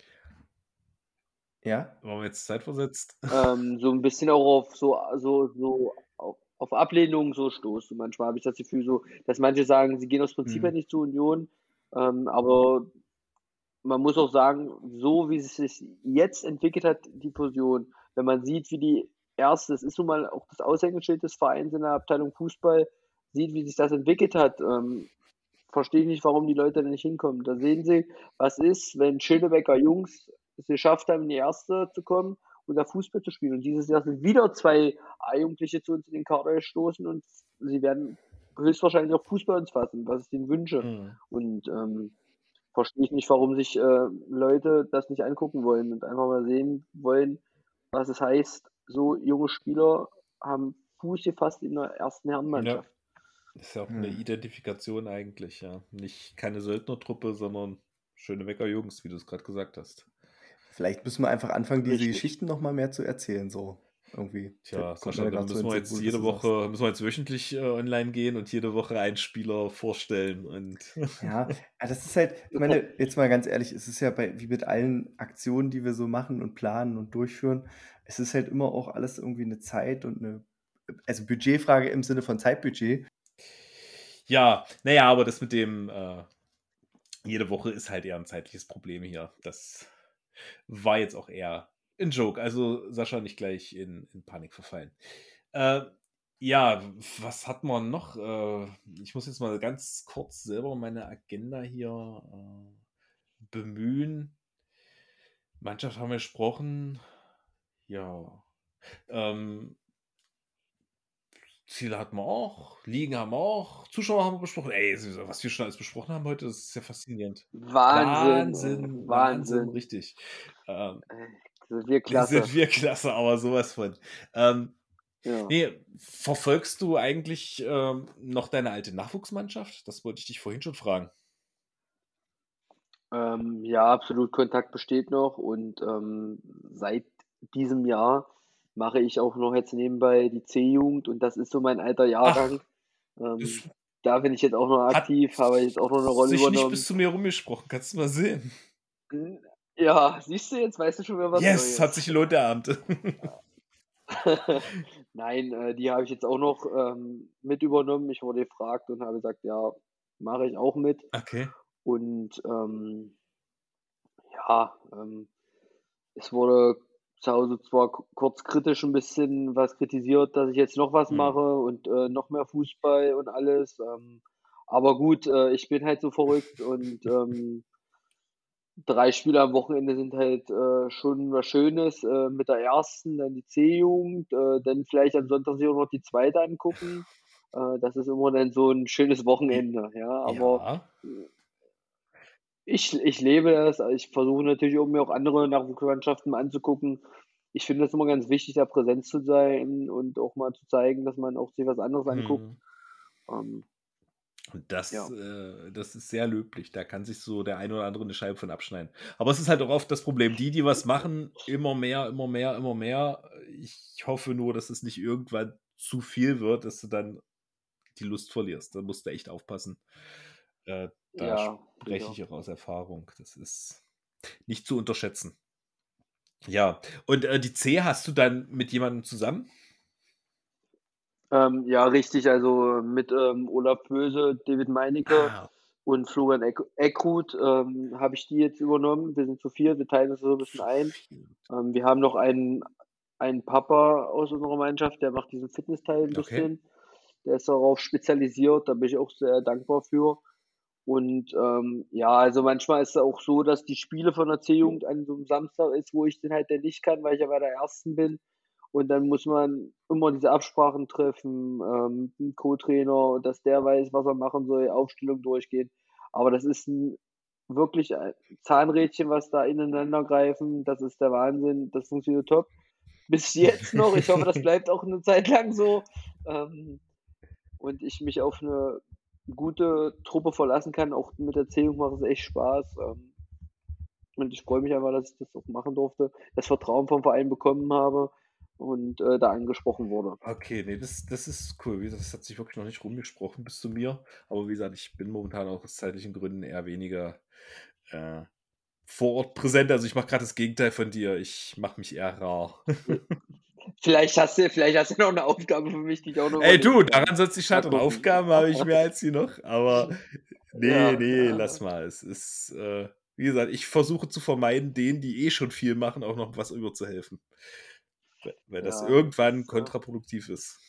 Ja? Waren wir jetzt zeitversetzt? ähm, so ein bisschen auch auf so, so, so auf, auf Ablehnung so stoßt. Und manchmal habe ich das Gefühl so, dass manche sagen, sie gehen aus Prinzip Hm. halt nicht zur Union, ähm, aber man muss auch sagen, so wie es sich jetzt entwickelt hat, die Fusion, wenn man sieht, wie die erste, das ist nun mal auch das Aushängeschild des Vereins in der Abteilung Fußball, sieht, wie sich das entwickelt hat, ähm, verstehe ich nicht, warum die Leute da nicht hinkommen. Da sehen sie, was ist, wenn Schönebecker Jungs es geschafft haben, in die erste zu kommen und da Fußball zu spielen. Und dieses Jahr sind wieder zwei A-Jugendliche zu uns in den Kader gestoßen und sie werden höchstwahrscheinlich auch Fuß bei uns fassen, was ich ihnen wünsche. Hm. Und ähm, verstehe ich nicht, warum sich äh, Leute das nicht angucken wollen und einfach mal sehen wollen, was es heißt, so junge Spieler haben Fuß gefasst in der ersten Herrenmannschaft. Das ist ja auch eine Hm. Identifikation eigentlich, ja. Nicht keine Söldnertruppe, sondern Schönebecker Jungs, wie du es gerade gesagt hast. Vielleicht müssen wir einfach anfangen, diese Richtig. Geschichten noch mal mehr zu erzählen, so irgendwie. Tja, Kommt Sascha, mir dann grad so müssen in wir den Sinn, jetzt wo du jede das so sagst. Woche, müssen wir jetzt wöchentlich äh, online gehen und jede Woche einen Spieler vorstellen. Und Ja, ja, das ist halt, ich meine, jetzt mal ganz ehrlich, es ist ja bei, wie mit allen Aktionen, die wir so machen und planen und durchführen, es ist halt immer auch alles irgendwie eine Zeit und eine, also Budgetfrage im Sinne von Zeitbudget. ja, naja, aber das mit dem äh, jede Woche ist halt eher ein zeitliches Problem hier. Das war jetzt auch eher ein Joke. Also Sascha nicht gleich in, in Panik verfallen. Äh, ja, was hat man noch? Äh, ich muss jetzt mal ganz kurz selber meine Agenda hier äh, bemühen. Mannschaft haben wir gesprochen. Ja. Ähm, Ziele hatten wir auch, Ligen haben wir auch, Zuschauer haben wir besprochen. Ey, was wir schon alles besprochen haben heute, das ist ja faszinierend. Wahnsinn, Wahnsinn, äh, Wahnsinn, Wahnsinn. richtig. Ähm, Äh, sind wir die klasse. sind wir klasse, aber sowas von. Ähm, Ja. nee, verfolgst du eigentlich ähm, noch deine alte Nachwuchsmannschaft? Das wollte ich dich vorhin schon fragen. Ähm, ja, absolut, Kontakt besteht noch und ähm, seit diesem Jahr mache ich auch noch jetzt nebenbei die C-Jugend und das ist so mein alter Jahrgang. Ähm, Ist, da bin ich jetzt auch noch Hat aktiv, habe jetzt auch noch eine Rolle sich nicht übernommen. bis zu mir rumgesprochen, kannst du mal sehen. Hm, ja, siehst du, jetzt weißt du schon wieder was Yes, hat Neues. sich gelohnt, der Abend. Nein, äh, die habe ich jetzt auch noch ähm, mit übernommen. Ich wurde gefragt und habe gesagt, ja, mache ich auch mit. Okay. Und ähm, ja, ähm, es wurde zu Hause zwar k- kurz kritisch ein bisschen was kritisiert, dass ich jetzt noch was Hm. mache und äh, noch mehr Fußball und alles. Ähm, aber gut, äh, ich bin halt so verrückt und ähm, drei Spiele am Wochenende sind halt äh, schon was Schönes. Äh, mit der ersten, dann die C-Jugend, äh, dann vielleicht am Sonntag sich auch noch die zweite angucken. Äh, das ist immer dann so ein schönes I Wochenende, ja. Aber ja. ich, ich lebe das. Ich versuche natürlich auch, mir auch andere Nachwuchsmannschaften anzugucken. Ich finde es immer ganz wichtig, da präsent zu sein und auch mal zu zeigen, dass man auch sich was anderes anguckt. Hm. Ähm, Und das, ja, äh, das ist sehr löblich. Da kann sich so der ein oder andere eine Scheibe von abschneiden. Aber es ist halt auch oft das Problem, die, die was machen, immer mehr, immer mehr, immer mehr. Ich hoffe nur, dass es nicht irgendwann zu viel wird, dass du dann die Lust verlierst. Da musst du echt aufpassen. Äh, da ja, spreche sicher. ich auch aus Erfahrung. Das ist nicht zu unterschätzen. Ja, und äh, die C hast du dann mit jemandem zusammen? Ähm, ja, richtig. Also mit ähm, Olaf Böse, David Meinecke Ah, und Florian Eck Eckrut ähm, habe ich die jetzt übernommen. Wir sind zu viert, wir teilen uns so ein bisschen ein. Ähm, wir haben noch einen, einen Papa aus unserer Mannschaft, der macht diesen Fitnessteil ein okay. bisschen. Der ist darauf spezialisiert, da bin ich auch sehr dankbar für. Und ähm, ja, also manchmal ist es auch so, dass die Spiele von der C-Jugend an so einem Samstag ist, wo ich den halt dann nicht kann, weil ich ja bei der ersten bin. Und dann muss man immer diese Absprachen treffen, ähm, mit dem Co-Trainer, dass der weiß, was er machen soll, Aufstellung durchgehen. Aber das ist ein, wirklich ein Zahnrädchen, was da ineinander greifen. Das ist der Wahnsinn. Das funktioniert top. Bis jetzt noch. Ich hoffe, das bleibt auch eine Zeit lang so. Ähm, und ich mich auf eine gute Truppe verlassen kann. Auch mit der Erzählung macht es echt Spaß. Ähm, und ich freue mich einfach, dass ich das auch machen durfte, das Vertrauen vom Verein bekommen habe und äh, da angesprochen wurde. Okay, nee, das, das ist cool. Wie gesagt, das hat sich wirklich noch nicht rumgesprochen bis zu mir. Aber wie gesagt, ich bin momentan auch aus zeitlichen Gründen eher weniger äh, vor Ort präsent. Also ich mache gerade das Gegenteil von dir. Ich mache mich eher rar. Vielleicht hast du, vielleicht hast du noch eine Aufgabe für mich, die ich auch noch Ey du, übernehmen kann. daran soll es nicht Mal scheitern. gucken. Aufgaben habe ich mehr als genug. Aber nee, Ja, nee, ja, lass mal. Es ist, äh, wie gesagt, ich versuche zu vermeiden, denen, die eh schon viel machen, auch noch was überzuhelfen. Weil weil das ja, das irgendwann ist, äh, kontraproduktiv ist.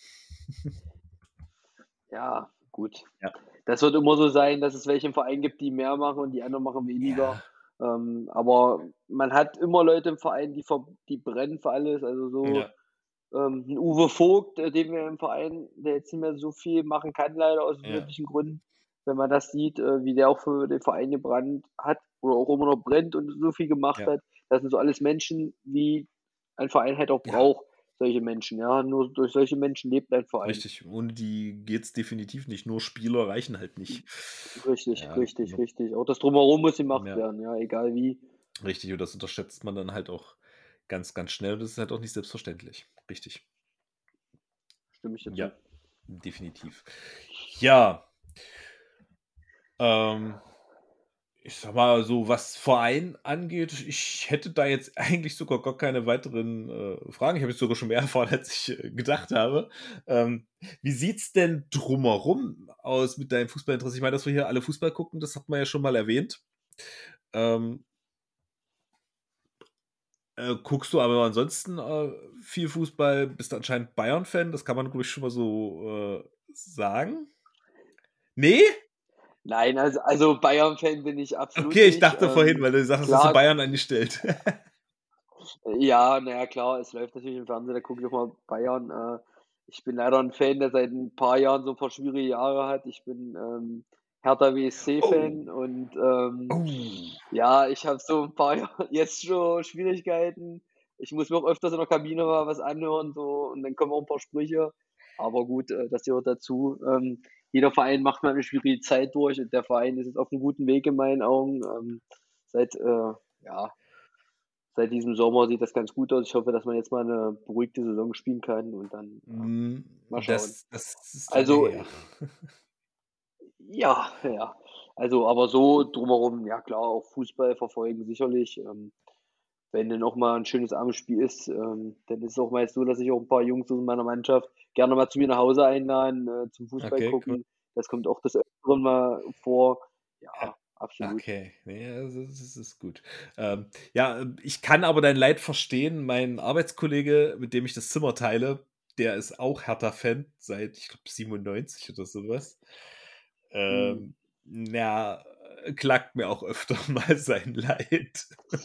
ja, gut. Ja. Das wird immer so sein, dass es welche im Verein gibt, die mehr machen und die anderen machen weniger. Ja. Ähm, aber man hat immer Leute im Verein, die, ver die brennen für alles. Also so Ja. ähm, 'n Uwe Vogt, äh, den wir im Verein, der jetzt nicht mehr so viel machen kann, leider aus Ja. wirtschaftlichen Gründen. Wenn man das sieht, äh, wie der auch für den Verein gebrannt hat oder auch immer noch brennt und so viel gemacht Ja. hat. Das sind so alles Menschen, wie ein Verein halt auch Ja. braucht, solche Menschen, ja. Nur durch solche Menschen lebt ein Verein. Richtig. Ohne die geht's definitiv nicht. Nur Spieler reichen halt nicht. Richtig, Ja, richtig, genau. richtig. Auch das Drumherum muss gemacht Ja. werden, ja, egal wie. Richtig. Und das unterschätzt man dann halt auch ganz, ganz schnell. Und das ist halt auch nicht selbstverständlich. Richtig. Stimme ich dir Ja, zu. definitiv. Ja. Ähm, ich sag mal so, was Verein angeht, ich hätte da jetzt eigentlich sogar gar keine weiteren äh, Fragen. Ich habe jetzt sogar schon mehr erfahren, als ich äh, gedacht habe. Ähm, wie sieht's denn drumherum aus mit deinem Fußballinteresse? Ich meine, dass wir hier alle Fußball gucken, das hat man ja schon mal erwähnt. Ähm, äh, guckst du aber ansonsten äh, viel Fußball? Bist du anscheinend Bayern-Fan? Das kann man, glaube ich, schon mal so äh, sagen. Nee? Nein, also also Bayern-Fan bin ich absolut Okay, ich nicht. dachte vorhin, Ähm, weil du gesagt hast, hast du klar, Bayern eingestellt. ja, na ja, klar, es läuft natürlich im Fernsehen, da gucke ich auch mal Bayern. Äh, ich bin leider ein Fan, der seit ein paar Jahren so ein paar schwierige Jahre hat. Ich bin ähm, Hertha Oh. B S C-Fan und ähm, Oh. ja, ich habe so ein paar Jahre jetzt schon Schwierigkeiten. Ich muss mir auch öfters in der Kabine mal was anhören so und dann kommen auch ein paar Sprüche. Aber gut, äh, das gehört dazu. Ähm, jeder Verein macht mal eine schwierige Zeit durch und der Verein ist jetzt auf einem guten Weg in meinen Augen. Ähm, seit äh, ja, seit diesem Sommer sieht das ganz gut aus. Ich hoffe, dass man jetzt mal eine beruhigte Saison spielen kann und dann, ja, Mm, mal schauen. Das, das ist lange Also, her. Ja, ja. Also, aber so drumherum, ja klar, auch Fußball verfolgen sicherlich. Ähm, wenn dann auch mal ein schönes Abendspiel ist, ähm, dann ist es auch meist so, dass ich auch ein paar Jungs aus meiner Mannschaft gerne mal zu mir nach Hause einladen, äh, zum Fußball Okay, cool. gucken. Das kommt auch des Öfteren mal vor. Ja. Ja, absolut. Okay, ne, also das ist ist gut. Ähm, ja, ähm, ich kann aber dein Leid verstehen. Mein Arbeitskollege, mit dem ich das Zimmer teile, der ist auch Hertha-Fan seit, ich glaube, siebenundneunzig oder so was. Mhm. Ähm, ja, äh, klagt mir auch öfter mal sein Leid.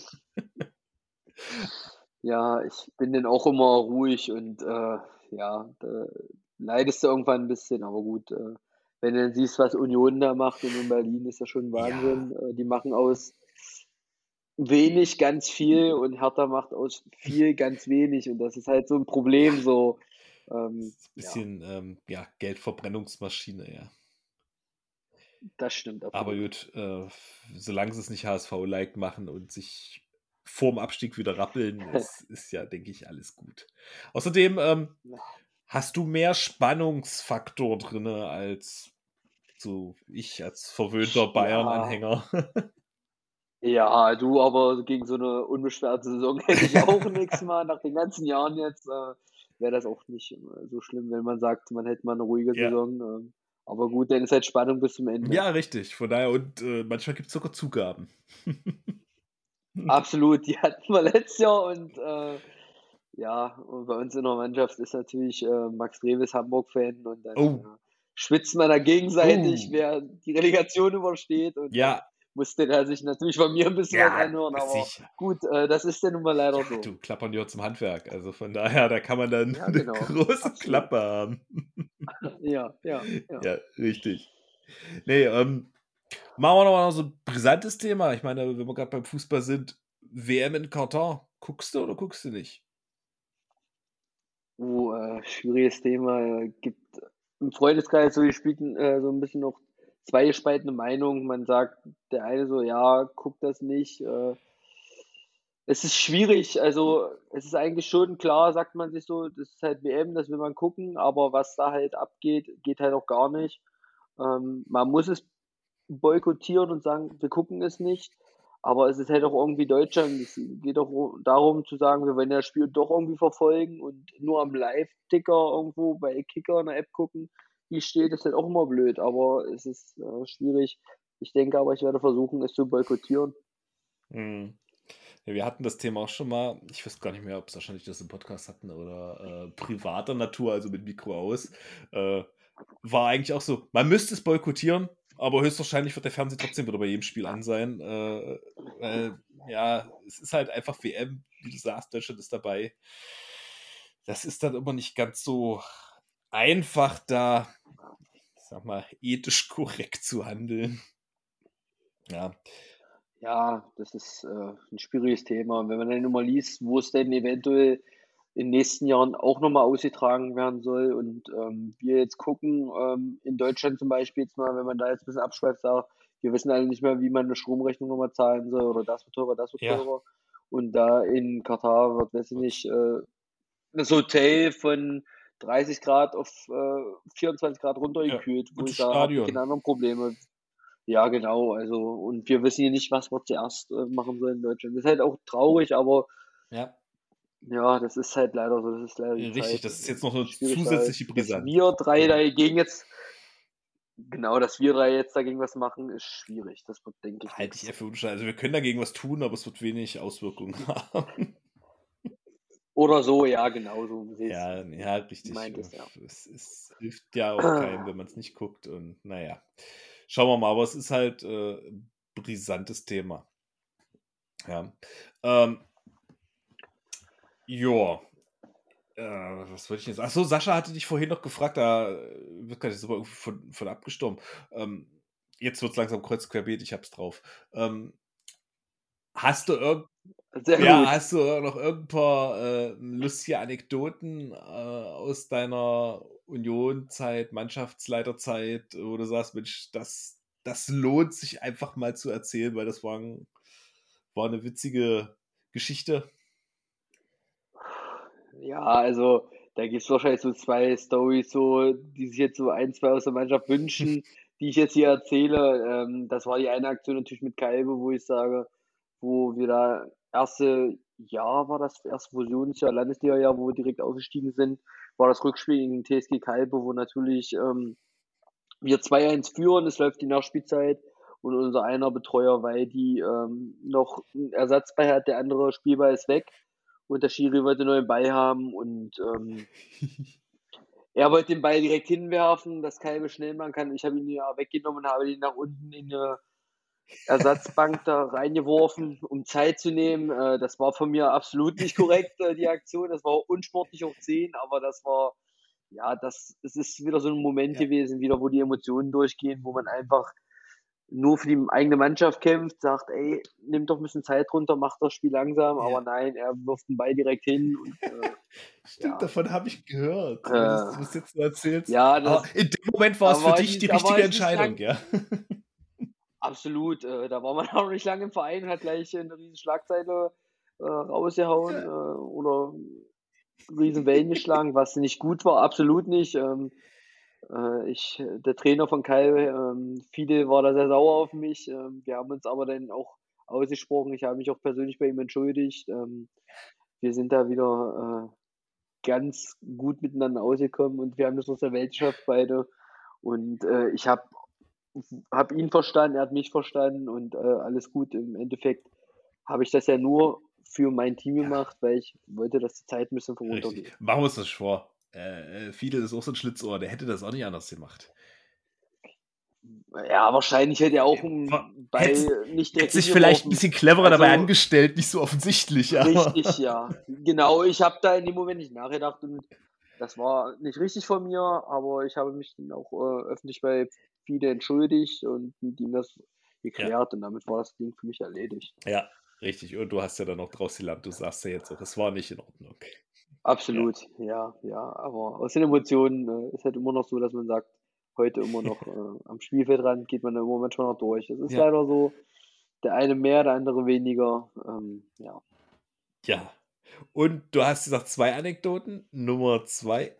Ja, ich bin dann auch immer ruhig und, äh, ja, da leidest du irgendwann 'n bisschen, aber gut, äh, wenn du dann siehst, was Union da macht Union Berlin, ist ja schon Ja. Wahnsinn. Äh, die machen aus wenig ganz viel und Hertha macht aus viel ganz wenig und das ist halt so 'n Ja, Problem so. Ähm, ist 'n ja, bisschen, ähm, ja, Geldverbrennungsmaschine, ja. das stimmt Aber absolut. gut, äh, solange sie es nicht H S V-like machen und sich vorm Abstieg wieder rappeln, ist ist ja, denke ich, alles gut. Außerdem, ähm, Ja. hast du mehr Spannungsfaktor drinne als so ich als verwöhnter Ja, Bayern-Anhänger. ja, du, aber gegen so 'ne unbeschwerte Saison hätte ich auch nix mal. Nach den ganzen Jahren jetzt, äh, wäre das auch nicht, äh, so schlimm, wenn man sagt, man hätte mal 'ne ruhige Ja. Saison, ähm, aber gut, dann ist halt Spannung bis zum Ende. Ja, richtig. Von daher und, äh, manchmal gibt's sogar Zugaben. Absolut, die hatten wir letztes Jahr und, äh, ja, und bei uns in der Mannschaft ist natürlich, äh, Max Revis Hamburg-Fan und dann, Oh, ja, schwitzt man da gegenseitig, oh, wer die Relegation übersteht und dann ja, musste der sich natürlich von mir 'n bisschen was ja, anhören, aber sicher. gut, äh, das ist dann nun mal Ja, leider so. du, Klappern gehört zum Handwerk. Also von daher, da kann man dann Ja, 'ne genau, große absolut. Klappe haben. Ja, ja, ja. Ja, richtig. Ne, ähm, machen wir noch mal so 'n brisantes Thema. Ich meine, wenn wir grad beim Fußball sind, W M in Katar. Guckst du oder guckst du nicht? Oh, äh, schwieriges Thema. Äh, gibt im Freundeskreis so gespielten äh, so 'n bisschen noch zweigespaltene Meinungen. Man sagt der eine so: „Ja, guck das nicht." Äh, es ist schwierig. Also, es ist eigentlich schon klar, sagt man sich so, das ist halt W M, das will man gucken, aber was da halt abgeht, geht halt auch gar nicht. Ähm, man muss es boykottieren und sagen: „Wir gucken es nicht." Aber es ist halt auch irgendwie Deutschland. Es geht auch ru darum zu sagen, wir wollen ja das Spiel doch irgendwie verfolgen und nur am Live-Ticker irgendwo bei Kicker in der App gucken, wie es steht, ist halt auch immer blöd, aber es ist, äh, schwierig. Ich denke aber, ich werde versuchen, es zu boykottieren. Mhm. Ja, wir hatten das Thema auch schon mal. Ich weiß gar nicht mehr, ob's wahrscheinlich das im Podcast hatten oder, äh, privater Natur, also mit Mikro aus. Äh, war eigentlich auch so, man müsste es boykottieren, aber höchstwahrscheinlich wird der Fernseher trotzdem wieder bei jedem Spiel an sein. Äh, weil, ja, es ist halt einfach W M, wie du sagst, Deutschland ist dabei. Das ist dann immer nicht ganz so einfach, da, ich sage mal, ethisch korrekt zu handeln. Ja. Ja, das ist, äh, 'n schwieriges Thema. Und wenn man dann noch mal liest, wo es denn eventuell in den nächsten Jahren auch noch mal ausgetragen werden soll und, ähm, wir jetzt gucken, ähm, in Deutschland zum Beispiel jetzt mal, wenn man da jetzt 'n bisschen abschweift, sagt: „Wir wissen alle nicht mehr, wie man 'ne Stromrechnung noch mal zahlen soll oder das wird teurer, das wird Ja, teurer." Und da in Katar wird, weiß ich wird nicht, äh, das Hotel von dreißig Grad auf, äh, vierundzwanzig Grad ja. runtergekühlt, wo Und das ich sage: „Habt ihr keine Stadion. anderen Probleme?" Ja, genau, also und wir wissen hier nicht, was wir zuerst, äh, machen sollen in Deutschland. Das ist halt auch traurig, aber Ja. ja, das ist halt leider so, das ist leider die Richtig, Zeit. das ist jetzt Ähm, noch 'ne schwierig da zusätzliche dass Brisanz. wir drei Ja. dagegen jetzt genau, dass wir drei jetzt dagegen was machen, ist schwierig. Das wird, denke ich, Halte ich nix. eher für unwahrscheinlich. Also, wir können dagegen was tun, aber es wird wenig Auswirkungen haben. Oder so, ja, genau so sehe ich's, Ja, wie ja, du richtig. Äh, meintest, ja. es es hilft ja auch keinem, wenn man's nicht guckt und na ja. Schauen wir mal, aber es ist halt, äh, brisantes Thema. Ja. Ähm ja, äh, was wollte ich jetzt ach so, Sascha hatte dich vorhin noch gefragt, da, äh, wird grad jetzt aber irgendwie von von abgestorben. Ähm, jetzt wird's langsam kreuz querbeet, ich habe es drauf. Ähm, hast du irgend Sehr Ja, gut. hast du äh, noch irgend paar, äh, lustige Anekdoten, äh, aus deiner Union-Zeit, Mannschaftsleiterzeit, wo du sagst: „Mensch, das das lohnt sich einfach mal zu erzählen, weil das war 'n war 'ne witzige Geschichte?“ Ja, also, da gibt's wahrscheinlich so zwei Storys so, die sich jetzt so ein, zwei aus der Mannschaft wünschen, die ich jetzt hier erzähle, ähm, das war die eine Aktion natürlich mit Kalbe, wo ich sage, wo wir da erste Jahr war das, erste Fusionsjahr, Landesliga-Jahr, wo wir direkt aufgestiegen sind, war das Rückspiel gegen T S G Kalbe, wo natürlich ähm, wir zwei eins führen, es läuft die Nachspielzeit und unser einer Betreuer, weil die ähm, noch einen Ersatzball hat, der andere Spielball ist weg und der Schiri wollte einen neuen Ball haben und ähm, er wollte den Ball direkt hinwerfen, dass Kalbe schnell machen kann. Ich habe ihn ja weggenommen und habe ihn nach unten in eine Ersatzbank da reingeworfen, um Zeit zu nehmen. Äh, das war von mir absolut nicht korrekt, äh, die Aktion. Das war unsportlich hoch zehn, aber das war, ja, das, es ist wieder so ein Moment Ja. gewesen, wieder, wo die Emotionen durchgehen, wo man einfach nur für die eigene Mannschaft kämpft, sagt, ey, nimm doch ein bisschen Zeit runter, mach das Spiel langsam, Ja. aber nein, er wirft den Ball direkt hin und äh, Stimmt, ja, davon habe ich gehört, wenn äh, du es jetzt so erzählst. ja, Aber das, in dem Moment war da es für war ich dich die nicht, da war richtige ich nicht Entscheidung, lang, ja? absolut, äh, da war man auch nicht lange im Verein und hat gleich eine riesen Schlagzeile äh, rausgehauen äh, Ja. oder riesen Wellen geschlagen, was nicht gut war, absolut nicht. Ähm, äh, ich, der Trainer von Kalbe, ähm, Fidel war da sehr sauer auf mich. Ähm, wir haben uns aber dann auch ausgesprochen. Ich habe mich auch persönlich bei ihm entschuldigt. Ähm, wir sind da wieder äh, ganz gut miteinander ausgekommen und wir haben das aus der Welt geschafft beide. Und äh, ich habe hab ihn verstanden, er hat mich verstanden und äh, alles gut. Im Endeffekt habe ich das ja nur für mein Team Ja, gemacht, weil ich wollte, dass die Zeit ein bisschen richtig. voruntergeht. Machen wir uns das vor. Äh, äh, Fidel ist auch so ein Schlitzohr, der hätte das auch nicht anders gemacht. Ja, wahrscheinlich hätte er auch Äh, wa- einen Hätte Ball nicht hätte direkt sich vielleicht ein hingeworfen. bisschen cleverer dabei Also angestellt, nicht so offensichtlich, richtig, aber ja. Genau, ich habe da in dem Moment nicht nachgedacht und das war nicht richtig von mir, aber ich habe mich dann auch äh, öffentlich bei Fide entschuldigt und mit ihm das ja, geklärt und damit war das Ding für mich erledigt. ja, richtig. Und du hast ja dann noch draus gelernt, du sagst ja jetzt auch, es war nicht in Ordnung. Ja, Absolut, ja, ja. Aber aus den Emotionen äh, ist halt immer noch so, dass man sagt, heute immer noch äh, am Spielfeldrand geht man da immer manchmal noch durch. Das ist ja, leider so. Der eine mehr, der andere weniger. Ähm, ja. ja. Und du hast gesagt, zwei Anekdoten. Nummer zwei.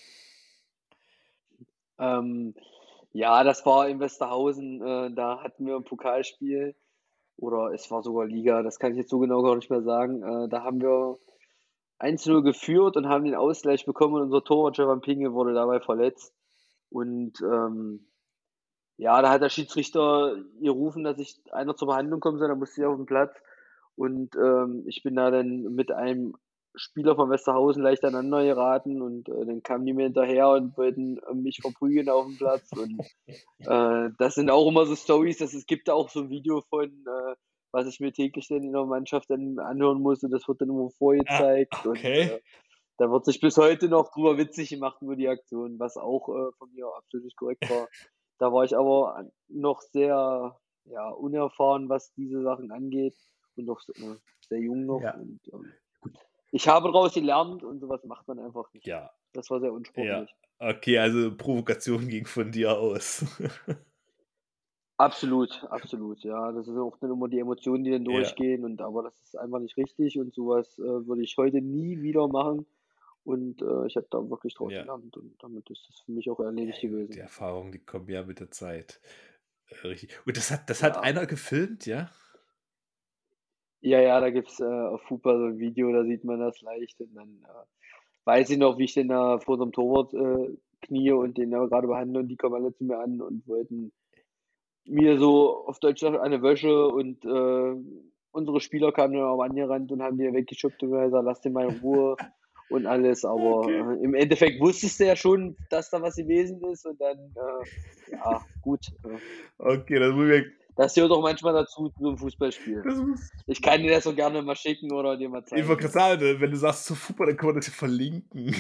Ähm, ja, das war in Westerhausen. Äh, da hatten wir ein Pokalspiel oder es war sogar Liga. Das kann ich jetzt so genau gar nicht mehr sagen. Äh, da haben wir eins zu null geführt und haben den Ausgleich bekommen und unser Torwart Stefan Pinge wurde dabei verletzt. Und ähm, ja, da hat der Schiedsrichter gerufen, dass ich einer zur Behandlung kommen soll, da musste ich auf den Platz. Und ähm, ich bin da dann mit einem Spieler von Westerhausen leicht aneinander geraten und äh, dann kamen die mir hinterher und wollten äh, mich verprügeln auf dem Platz. Und äh, das sind auch immer so Stories, dass es gibt da auch so ein Video von, äh, was ich mir täglich dann in der Mannschaft dann anhören muss und das wird dann immer Ah, vorgezeigt und äh, okay. da wird sich bis heute noch drüber witzig gemacht über die Aktion, was auch äh, von mir absolut nicht korrekt war. Da war ich aber an- noch sehr ja, unerfahren, was diese Sachen angeht und noch äh, sehr jung noch. Ja, Und ähm, gut. ich habe daraus gelernt und sowas macht man einfach nicht. Ja, Das war sehr ja. unsportlich. Okay, also Provokation ging von dir aus. Absolut, absolut, ja. Das sind auch dann immer die Emotionen, die dann Ja, durchgehen und aber das ist einfach nicht richtig und sowas äh, würde ich heute nie wieder machen. Und äh, ich habe da wirklich draus ja. gelernt und damit ist das für mich auch erledigt Ja, gut, die gewesen. Erfahrungen, die kommen ja mit der Zeit. Äh, richtig. Und das hat, das hat Ja, einer gefilmt, ja? ja, ja, da gibt's äh, auf Fupa so ein Video, da sieht man das leicht und dann äh, weiß ich noch, wie ich den da vor so einem Torwart äh, knie und den da gerade behandle und die kommen alle zu mir an und wollten mir so auf Deutsch gesagt eine Wäsche und äh, unsere Spieler kamen dann auch angerannt und haben die weggeschubst und gesagt, lass den mal in Ruhe und alles. Aber Okay. äh, im Endeffekt wusstest du ja schon, dass da was gewesen ist und dann, äh, ja, gut. Äh, Okay, das muss ich, das gehört auch manchmal dazu, zu so einem Fußballspiel. das muss, Ich kann dir das so gerne mal schicken oder dir mal ich wollte zeigen. gerade sagen, wenn du sagst zu Fußball, dann können wir das hier verlinken.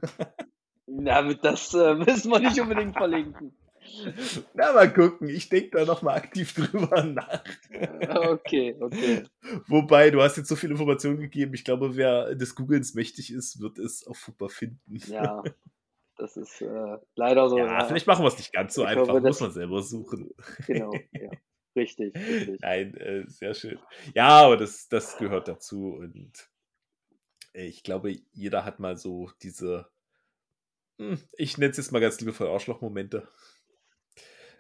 Na, das äh, müssen wir nicht unbedingt verlinken. Na, mal gucken. Ich denke da nochmal aktiv drüber nach. Äh, Okay, okay. Wobei, du hast jetzt so viel Informationen gegeben. Ich glaube, wer des Googlens mächtig ist, wird es auf Fupa finden. Ja, das ist äh, leider so, Ja, ja. vielleicht machen wir es nicht ganz so Ich einfach. hoffe, Muss dass. man selber suchen. Genau, ja. Richtig, richtig. Nein, äh, sehr schön. Ja, aber das, das gehört dazu. Und äh, ich glaube, jeder hat mal so diese, hm, ich nenne es jetzt mal ganz liebevoll Arschloch-Momente.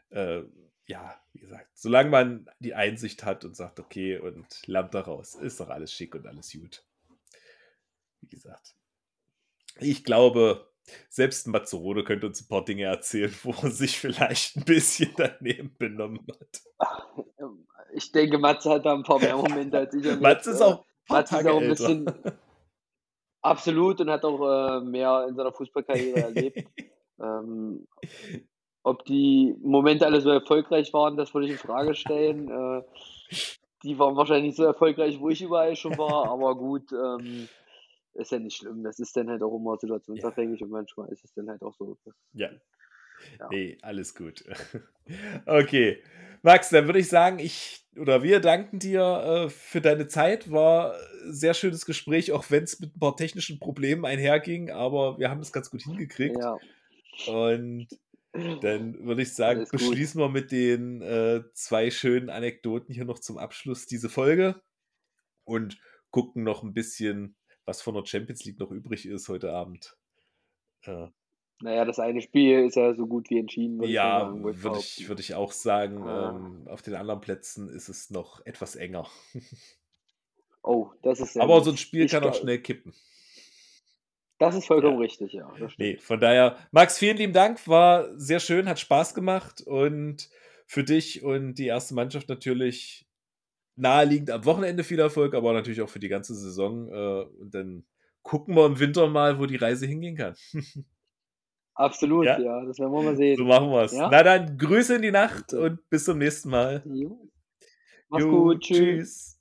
äh, ja, wie gesagt, solange man die Einsicht hat und sagt, okay, und lernt daraus, ist doch alles schick und alles gut. Wie gesagt. Ich glaube, selbst ein Mazzarone könnte uns ein paar Dinge erzählen, wo er sich vielleicht ein bisschen daneben benommen hat. Ich denke, Matze hat da ein paar mehr Momente als ich erlebt. Matze ist Äh, auch ein paar Matze ist Tage auch ein älter. bisschen absolut und hat auch äh, mehr in seiner Fußballkarriere erlebt. Ähm, ob die Momente alle so erfolgreich waren, das würde ich in Frage stellen. Äh, die waren wahrscheinlich nicht so erfolgreich, wo ich überall schon war, aber gut, ähm, ist ja nicht schlimm. Das ist dann halt auch immer situationsabhängig und manchmal ist es dann halt auch so. dass- Ja. Ja. Nee, alles gut. Okay. Max, dann würde ich sagen, ich oder wir danken dir äh, für deine Zeit. War ein sehr schönes Gespräch, auch wenn es mit ein paar technischen Problemen einherging, aber wir haben das ganz gut hingekriegt. Ja, Und dann würde ich sagen, alles gut. beschließen wir mit den äh, zwei schönen Anekdoten hier noch zum Abschluss diese Folge und gucken noch ein bisschen, was von der Champions League noch übrig ist heute Abend. Äh, Naja, das eine Spiel ist ja so gut wie entschieden, würde ich mal ja, sagen. Würde ich würde ich, behaupten. würd ich auch sagen. Ah. Ähm, auf den anderen Plätzen ist es noch etwas enger. Oh, das ist sehr Aber gut. so ein Spiel Ich kann auch glaub- schnell kippen. Das ist vollkommen Ja. richtig, ja. Das stimmt. Nee, von daher, Max, vielen lieben Dank, war sehr schön, hat Spaß gemacht und für dich und die erste Mannschaft natürlich naheliegend am Wochenende viel Erfolg, aber natürlich auch für die ganze Saison. Äh, und dann gucken wir im Winter mal, wo die Reise hingehen kann. Absolut, Ja? ja. Das werden wir mal So sehen. machen wir es. Ja? Na dann, Grüße in die Nacht Okay. und bis zum nächsten Mal. Jo. Mach's Jo, gut. Tschüss. tschüss.